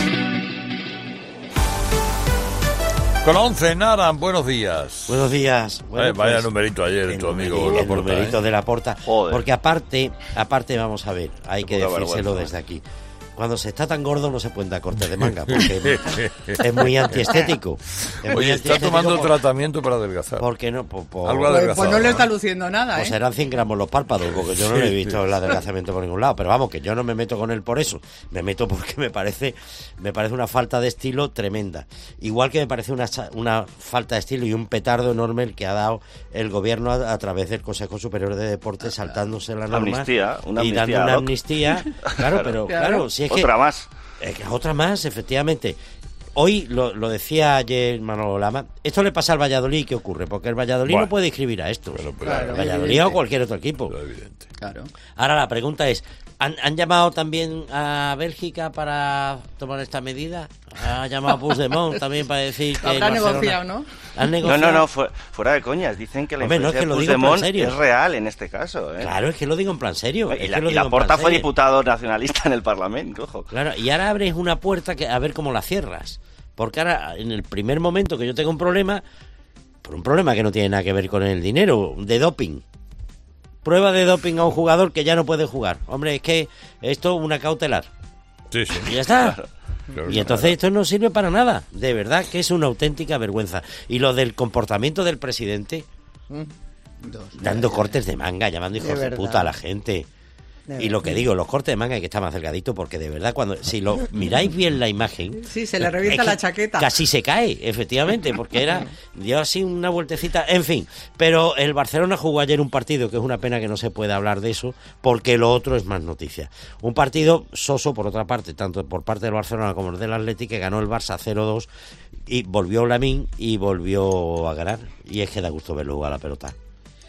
Con once, Naran, buenos días. Buenos días. Bueno, eh, vaya pues, numerito ayer, tu amigo El Laporta, numerito ¿eh? de Laporta. Joder. Porque aparte, aparte vamos a ver, hay Qué que poca decírselo vergüenza. desde aquí. Cuando se está tan gordo no se pueden dar cortes de manga, porque es muy antiestético. Es muy Oye, está antiestético tomando por- tratamiento para adelgazar. ¿Por qué no? Por, por- Algo Pues, adelgazado, pues no le ¿eh? está luciendo nada, Pues ¿eh? serán cien gramos los párpados, porque yo no Sí, lo he visto sí. el adelgazamiento por ningún lado. Pero vamos, que yo no me meto con él por eso. Me meto porque me parece me parece una falta de estilo tremenda. Igual que me parece una, sa- una falta de estilo y un petardo enorme el que ha dado el gobierno a, a través del Consejo Superior de Deportes, saltándose la norma. Amnistía, una y dando amnistía, una Doc. amnistía. Claro, pero Claro. claro, si es que... Otra más. Es que otra más, efectivamente. Hoy, lo, lo decía ayer Manolo Lama, esto le pasa al Valladolid, ¿qué ocurre? Porque el Valladolid Bueno. no puede inscribir a esto. Claro, el Valladolid evidente. o cualquier otro equipo. Evidente. Claro. Ahora la pregunta es, ¿han, han llamado también a Bélgica para tomar esta medida? ¿Ha llamado a Puigdemont también para decir que... Habrá el Barcelona- negociado, ¿no? ¿Han No, negociado? no, no, fu- fuera de coñas. Dicen que la Hombre, no, es influencia que lo de digo en Puigdemont plan serio. es real en este caso. ¿eh? Claro, es que lo digo en plan serio. Y es la, que lo y digo la en plan Porta fue serio. diputado nacionalista en el Parlamento, ojo. Claro, y ahora abres una puerta que a ver cómo la cierras. Porque ahora, en el primer momento que yo tengo un problema, por un problema que no tiene nada que ver con el dinero, de doping. Prueba de doping a un jugador que ya no puede jugar. Hombre, es que esto es una cautelar. Sí, sí. Y ya está. Claro, Y entonces esto no sirve para nada. De verdad que es una auténtica vergüenza. Y lo del comportamiento del presidente, dando cortes de manga, llamando hijos de, verdad. puta a la gente. De Y lo que digo, los cortes de manga hay que estar más delgadito porque de verdad, cuando si lo miráis bien la imagen... Sí, se le revienta es que la chaqueta. Casi se cae, efectivamente, porque era dio así una vueltecita, en fin. Pero el Barcelona jugó ayer un partido, que es una pena que no se pueda hablar de eso, porque lo otro es más noticia. Un partido soso, por otra parte, tanto por parte del Barcelona como del Atlético, que ganó el Barça cero dos, y volvió Lamine y volvió a ganar. Y es que da gusto verlo jugar a la pelota.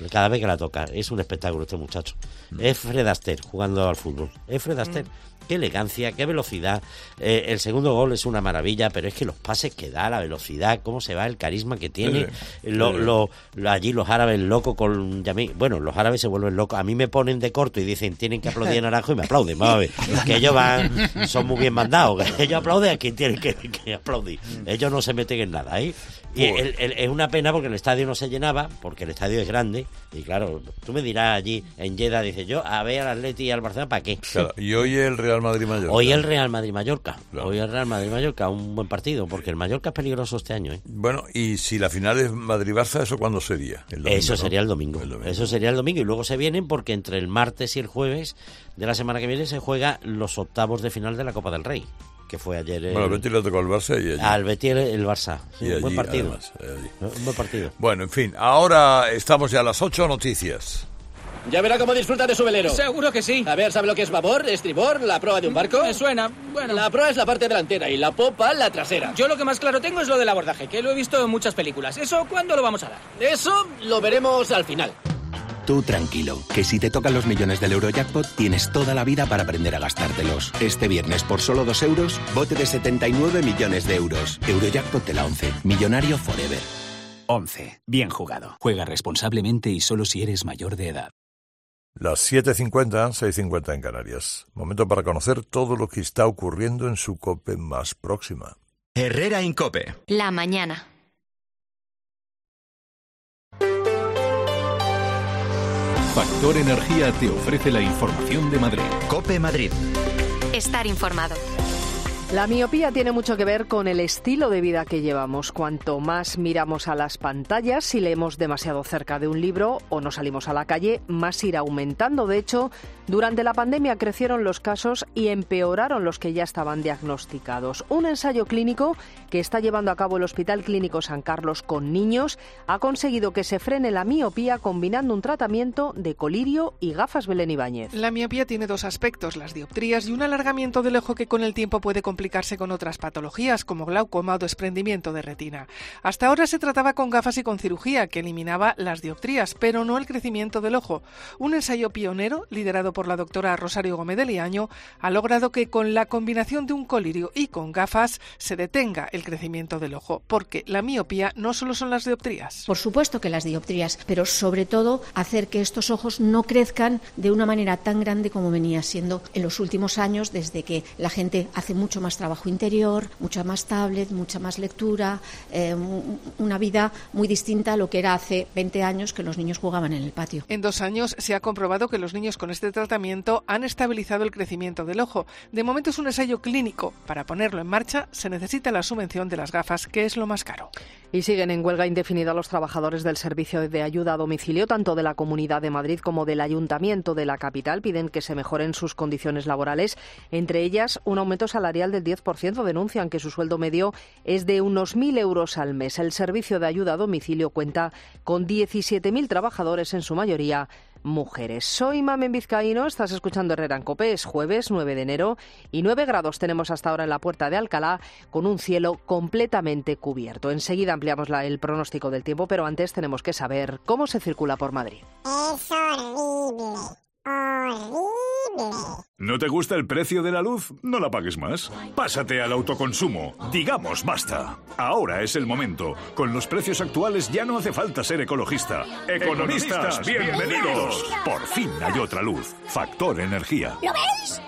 cada vez que la toca. Es un espectáculo este muchacho. Mm. Es Fred Astaire jugando al fútbol. Es Fred Astaire. Mm. Qué elegancia, qué velocidad. Eh, el segundo gol es una maravilla, pero es que los pases que da, la velocidad, cómo se va, el carisma que tiene. Sí, lo, sí. Lo, lo, allí los árabes locos con Yamil. Bueno, los árabes se vuelven locos. A mí me ponen de corto y dicen, tienen que aplaudir a Naranjo y me aplauden. Vamos a ver. Que ellos van, son muy bien mandados. Que ellos aplauden a quien tienen que, que aplaudir. Ellos no se meten en nada, ¿eh? Y el, el, es una pena porque el estadio no se llenaba, porque el estadio es grande. Y claro, tú me dirás allí en Jeddah, dices yo, a ver al Atleti y al Barcelona, ¿para qué? Claro, y hoy el Real Madrid-Mallorca. Hoy el Real Madrid-Mallorca. Claro. Hoy el Real Madrid-Mallorca, un buen partido, porque el Mallorca es peligroso este año, ¿eh? Bueno, y si la final es Madrid-Barça, ¿eso cuándo sería? El domingo, Eso ¿no? sería el domingo. el domingo. Eso sería el domingo. Y luego se vienen porque entre el martes y el jueves de la semana que viene se juega los octavos de final de la Copa del Rey, que fue ayer. El... Bueno, al Betis le tocó al Barça y allí. Al Betis el Barça. Sí, y allí, un buen partido. Además, un buen partido. Bueno, en fin, ahora estamos ya a las ocho noticias. Ya verá cómo disfruta de su velero. Seguro que sí. A ver, ¿sabe lo que es babor, estribor, la proa de un barco? Me suena, bueno. La proa es la parte delantera y la popa la trasera. Yo lo que más claro tengo es lo del abordaje, que lo he visto en muchas películas. ¿Eso cuándo lo vamos a dar? Eso lo veremos al final. Tú tranquilo, que si te tocan los millones del Eurojackpot tienes toda la vida para aprender a gastártelos. Este viernes por solo dos euros, bote de setenta y nueve millones de euros. Eurojackpot de la once. Millonario forever. once. Bien jugado. Juega responsablemente y solo si eres mayor de edad. Las siete cincuenta, seis cincuenta en Canarias. Momento para conocer todo lo que está ocurriendo en su COPE más próxima. Herrera en COPE. La mañana. Factor Energía te ofrece la información de Madrid. COPE Madrid. Estar informado. La miopía tiene mucho que ver con el estilo de vida que llevamos. Cuanto más miramos a las pantallas, si leemos demasiado cerca de un libro o no salimos a la calle, más irá aumentando. De hecho, durante la pandemia crecieron los casos y empeoraron los que ya estaban diagnosticados. Un ensayo clínico que está llevando a cabo el Hospital Clínico San Carlos con niños ha conseguido que se frene la miopía combinando un tratamiento de colirio y gafas. Belén Ibáñez. La miopía tiene dos aspectos, las dioptrías y un alargamiento del ojo que con el tiempo puede complicarse complicarse con otras patologías como glaucoma o desprendimiento de retina. Hasta ahora se trataba con gafas y con cirugía que eliminaba las dioptrías, pero no el crecimiento del ojo. Un ensayo pionero, liderado por la doctora Rosario Gómez de Liaño, ha logrado que con la combinación de un colirio y con gafas se detenga el crecimiento del ojo, porque la miopía no solo son las dioptrías. Por supuesto que las dioptrías, pero sobre todo hacer que estos ojos no crezcan de una manera tan grande como venía siendo en los últimos años, desde que la gente hace mucho más trabajo interior, mucha más tablet, mucha más lectura, eh, una vida muy distinta a lo que era hace veinte años que los niños jugaban en el patio. En dos años se ha comprobado que los niños con este tratamiento han estabilizado el crecimiento del ojo. De momento es un ensayo clínico. Para ponerlo en marcha se necesita la subvención de las gafas, que es lo más caro. Y siguen en huelga indefinida los trabajadores del servicio de ayuda a domicilio, tanto de la Comunidad de Madrid como del Ayuntamiento de la capital. Piden que se mejoren sus condiciones laborales, entre ellas un aumento salarial del diez por ciento. Denuncian que su sueldo medio es de unos mil euros al mes. El servicio de ayuda a domicilio cuenta con diecisiete mil trabajadores, en su mayoría mujeres. Soy Mamen Vizcaíno, estás escuchando Herrera en COPE, es jueves nueve de enero y nueve grados tenemos hasta ahora en la Puerta de Alcalá, con un cielo completamente cubierto. Enseguida ampliamos la, el pronóstico del tiempo, pero antes tenemos que saber cómo se circula por Madrid. Es horrible, horrible. ¿No te gusta el precio de la luz? No la pagues más. Pásate al autoconsumo. Digamos basta. Ahora es el momento. Con los precios actuales ya no hace falta ser ecologista. Economistas, bienvenidos. Por fin hay otra luz. Factor Energía. ¿Lo veis?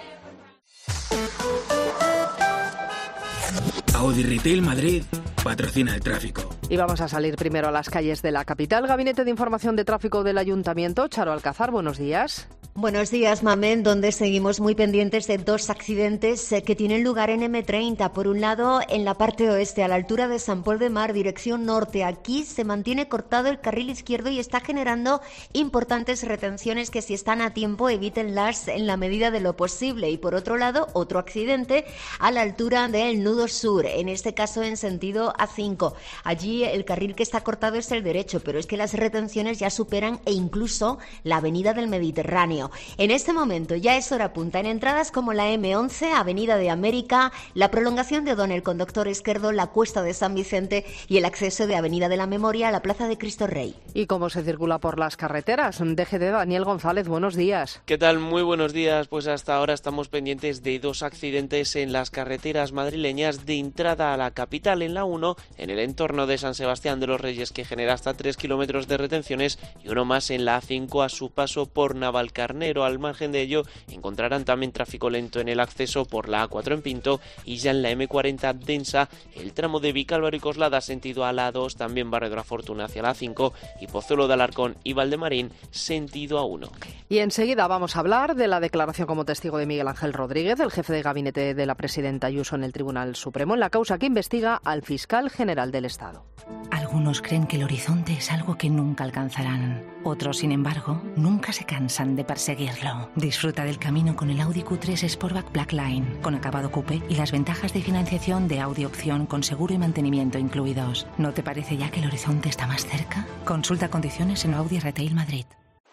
Audi Retail Madrid patrocina el tráfico. Y vamos a salir primero a las calles de la capital. Gabinete de Información de Tráfico del Ayuntamiento. Charo Alcázar, buenos días. Buenos días, Mamen, donde seguimos muy pendientes de dos accidentes eh, que tienen lugar en eme treinta. Por un lado, en la parte oeste, a la altura de San Pol de Mar, dirección norte. Aquí se mantiene cortado el carril izquierdo y está generando importantes retenciones que, si están a tiempo, evítenlas en la medida de lo posible. Y por otro lado, otro accidente a la altura del nudo sur, en este caso en sentido A cinco. Allí el carril que está cortado es el derecho, pero es que las retenciones ya superan e incluso la avenida del Mediterráneo. junio. En este momento ya es hora punta en entradas como la eme once, Avenida de América, la prolongación de O'Donnell con Doctor Esquerdo, la Cuesta de San Vicente y el acceso de Avenida de la Memoria a la Plaza de Cristo Rey. ¿Y cómo se circula por las carreteras? D G D, Daniel González, buenos días. ¿Qué tal? Muy buenos días. Pues hasta ahora estamos pendientes de dos accidentes en las carreteras madrileñas de entrada a la capital, en la uno, en el entorno de San Sebastián de los Reyes, que genera hasta tres kilómetros de retenciones, y uno más en la A cinco a su paso por Navalcarnero. Al margen de ello, encontrarán también tráfico lento en el acceso por la A cuatro en Pinto, y ya en la eme cuarenta densa, el tramo de Vicálvaro y Coslada sentido a la A dos, también Barrio de la Fortuna hacia la A cinco, y Pozuelo de Alarcón y Valdemarín sentido A uno. Y enseguida vamos a hablar de la declaración como testigo de Miguel Ángel Rodríguez, el jefe de gabinete de la presidenta Ayuso en el Tribunal Supremo, en la causa que investiga al fiscal general del Estado. Algunos creen que el horizonte es algo que nunca alcanzarán. Otros, sin embargo, nunca se cansan de perseguirlo. Disfruta del camino con el Audi Q tres Sportback Blackline, con acabado coupé y las ventajas de financiación de Audi Opción con seguro y mantenimiento incluidos. ¿No te parece ya que el horizonte está más cerca? Consulta condiciones en Audi Retail Madrid.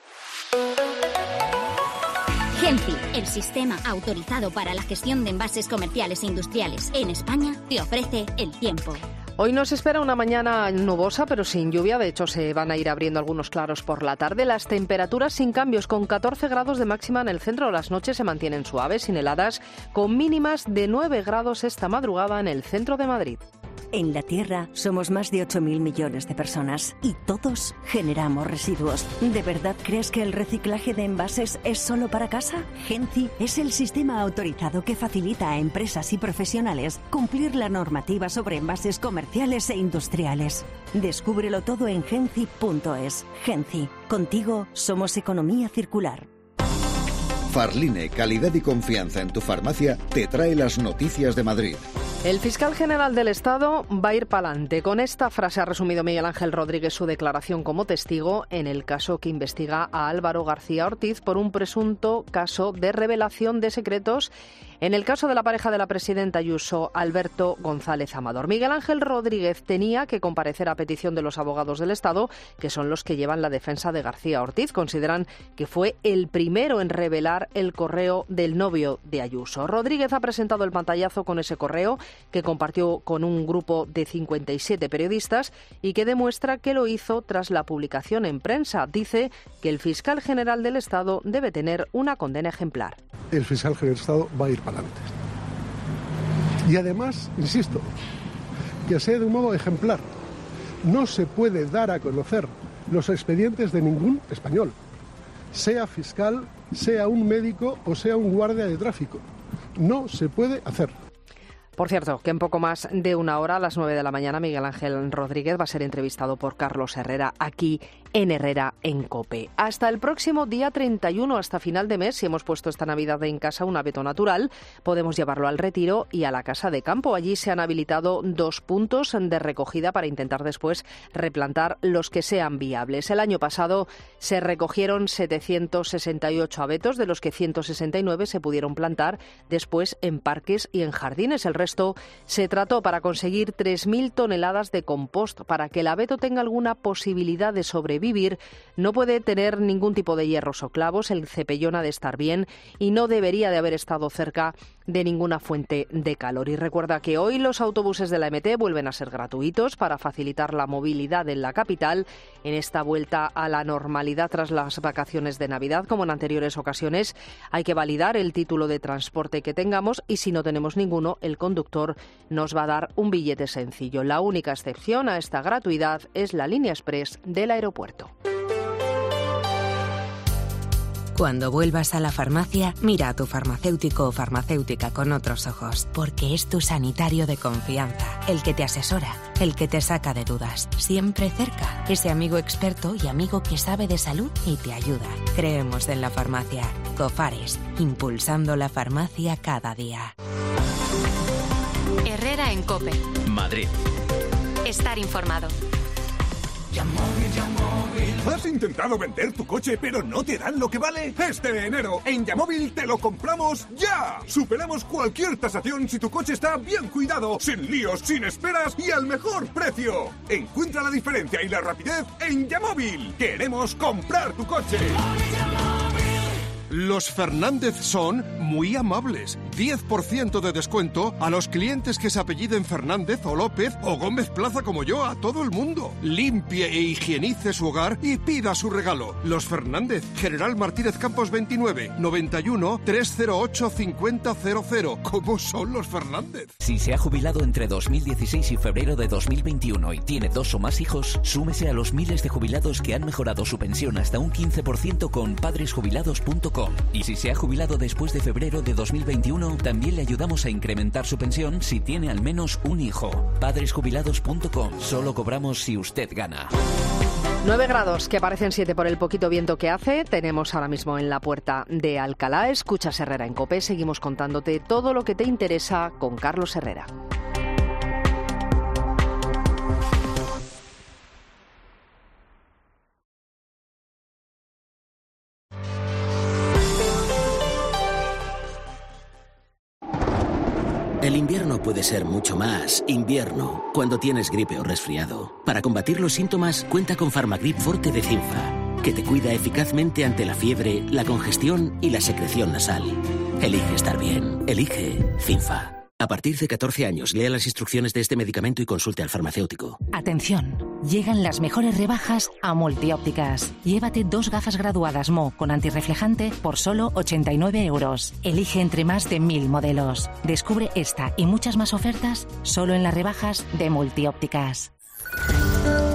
Genci, el sistema autorizado para la gestión de envases comerciales e industriales en España, te ofrece el tiempo. Hoy nos espera una mañana nubosa, pero sin lluvia. De hecho, se van a ir abriendo algunos claros por la tarde. Las temperaturas sin cambios, con catorce grados de máxima en el centro. Las noches se mantienen suaves, sin heladas, con mínimas de nueve grados esta madrugada en el centro de Madrid. En la Tierra somos más de ocho mil millones de personas y todos generamos residuos. ¿De verdad crees que el reciclaje de envases es solo para casa? Genci es el sistema autorizado que facilita a empresas y profesionales cumplir la normativa sobre envases comerciales e industriales. Descúbrelo todo en genci punto es. Genci, contigo somos economía circular. Farline, calidad y confianza en tu farmacia, te trae las noticias de Madrid. El fiscal general del Estado va a ir para adelante. Con esta frase ha resumido Miguel Ángel Rodríguez su declaración como testigo en el caso que investiga a Álvaro García Ortiz por un presunto caso de revelación de secretos en el caso de la pareja de la presidenta Ayuso, Alberto González Amador. Miguel Ángel Rodríguez tenía que comparecer a petición de los abogados del Estado, que son los que llevan la defensa de García Ortiz. Consideran que fue el primero en revelar el correo del novio de Ayuso. Rodríguez ha presentado el pantallazo con ese correo que compartió con un grupo de cincuenta y siete periodistas y que demuestra que lo hizo tras la publicación en prensa. Dice que el fiscal general del Estado debe tener una condena ejemplar. El fiscal general del Estado va a ir para adelante. Y además, insisto, que sea de un modo ejemplar. No se puede dar a conocer los expedientes de ningún español, sea fiscal, sea un médico o sea un guardia de tráfico. No se puede hacer. Por cierto, que en poco más de una hora, a las nueve de la mañana, Miguel Ángel Rodríguez va a ser entrevistado por Carlos Herrera aquí en Herrera en COPE. Hasta el próximo día treinta y uno, hasta final de mes, si hemos puesto esta Navidad en casa un abeto natural, podemos llevarlo al Retiro y a la Casa de Campo. Allí se han habilitado dos puntos de recogida para intentar después replantar los que sean viables. El año pasado se recogieron setecientos sesenta y ocho abetos, de los que ciento sesenta y nueve se pudieron plantar después en parques y en jardines. El resto se trató para conseguir tres mil toneladas de compost. Para que el abeto tenga alguna posibilidad de sobrevivir, no puede tener ningún tipo de hierros o clavos, el cepellón ha de estar bien y no debería de haber estado cerca de ninguna fuente de calor. Y recuerda que hoy los autobuses de la E M T vuelven a ser gratuitos para facilitar la movilidad en la capital en esta vuelta a la normalidad tras las vacaciones de Navidad. Como en anteriores ocasiones, hay que validar el título de transporte que tengamos y si no tenemos ninguno, el conductor nos va a dar un billete sencillo. La única excepción a esta gratuidad es la línea express del aeropuerto. Cuando vuelvas a la farmacia, mira a tu farmacéutico o farmacéutica con otros ojos, porque es tu sanitario de confianza, el que te asesora, el que te saca de dudas, siempre cerca, ese amigo experto y amigo que sabe de salud y te ayuda. Creemos en la farmacia. Cofares, impulsando la farmacia cada día. Herrera en COPE. Madrid. Estar informado. ¿Has intentado vender tu coche pero no te dan lo que vale? Este enero en Yamóvil te lo compramos ya. Superamos cualquier tasación si tu coche está bien cuidado, sin líos, sin esperas y al mejor precio. Encuentra la diferencia y la rapidez en Yamóvil. Queremos comprar tu coche. Los Fernández son muy amables. diez por ciento de descuento a los clientes que se apelliden Fernández o López o Gómez Plaza como yo, a todo el mundo. Limpie e higienice su hogar y pida su regalo. Los Fernández, General Martínez Campos veintinueve, noventa y uno, trescientos ocho, cincuenta cero cero. ¿Cómo son los Fernández? Si se ha jubilado entre dos mil dieciséis y febrero de dos mil veintiuno y tiene dos o más hijos, súmese a los miles de jubilados que han mejorado su pensión hasta un quince por ciento con padres jubilados punto com. Y si se ha jubilado después de febrero de dos mil veintiuno, también le ayudamos a incrementar su pensión si tiene al menos un hijo. padres jubilados punto com. Solo cobramos si usted gana. nueve grados, que parecen siete por el poquito viento que hace. Tenemos ahora mismo en la puerta de Alcalá. Escuchas Herrera en COPE. Seguimos contándote todo lo que te interesa con Carlos Herrera. El invierno puede ser mucho más invierno cuando tienes gripe o resfriado. Para combatir los síntomas, cuenta con Farmagrip Forte de Cinfa, que te cuida eficazmente ante la fiebre, la congestión y la secreción nasal. Elige estar bien. Elige Cinfa. A partir de catorce años, lea las instrucciones de este medicamento y consulte al farmacéutico. Atención, llegan las mejores rebajas a Multiópticas. Llévate dos gafas graduadas M O con antirreflejante por solo ochenta y nueve euros. Elige entre más de mil modelos. Descubre esta y muchas más ofertas solo en las rebajas de Multiópticas.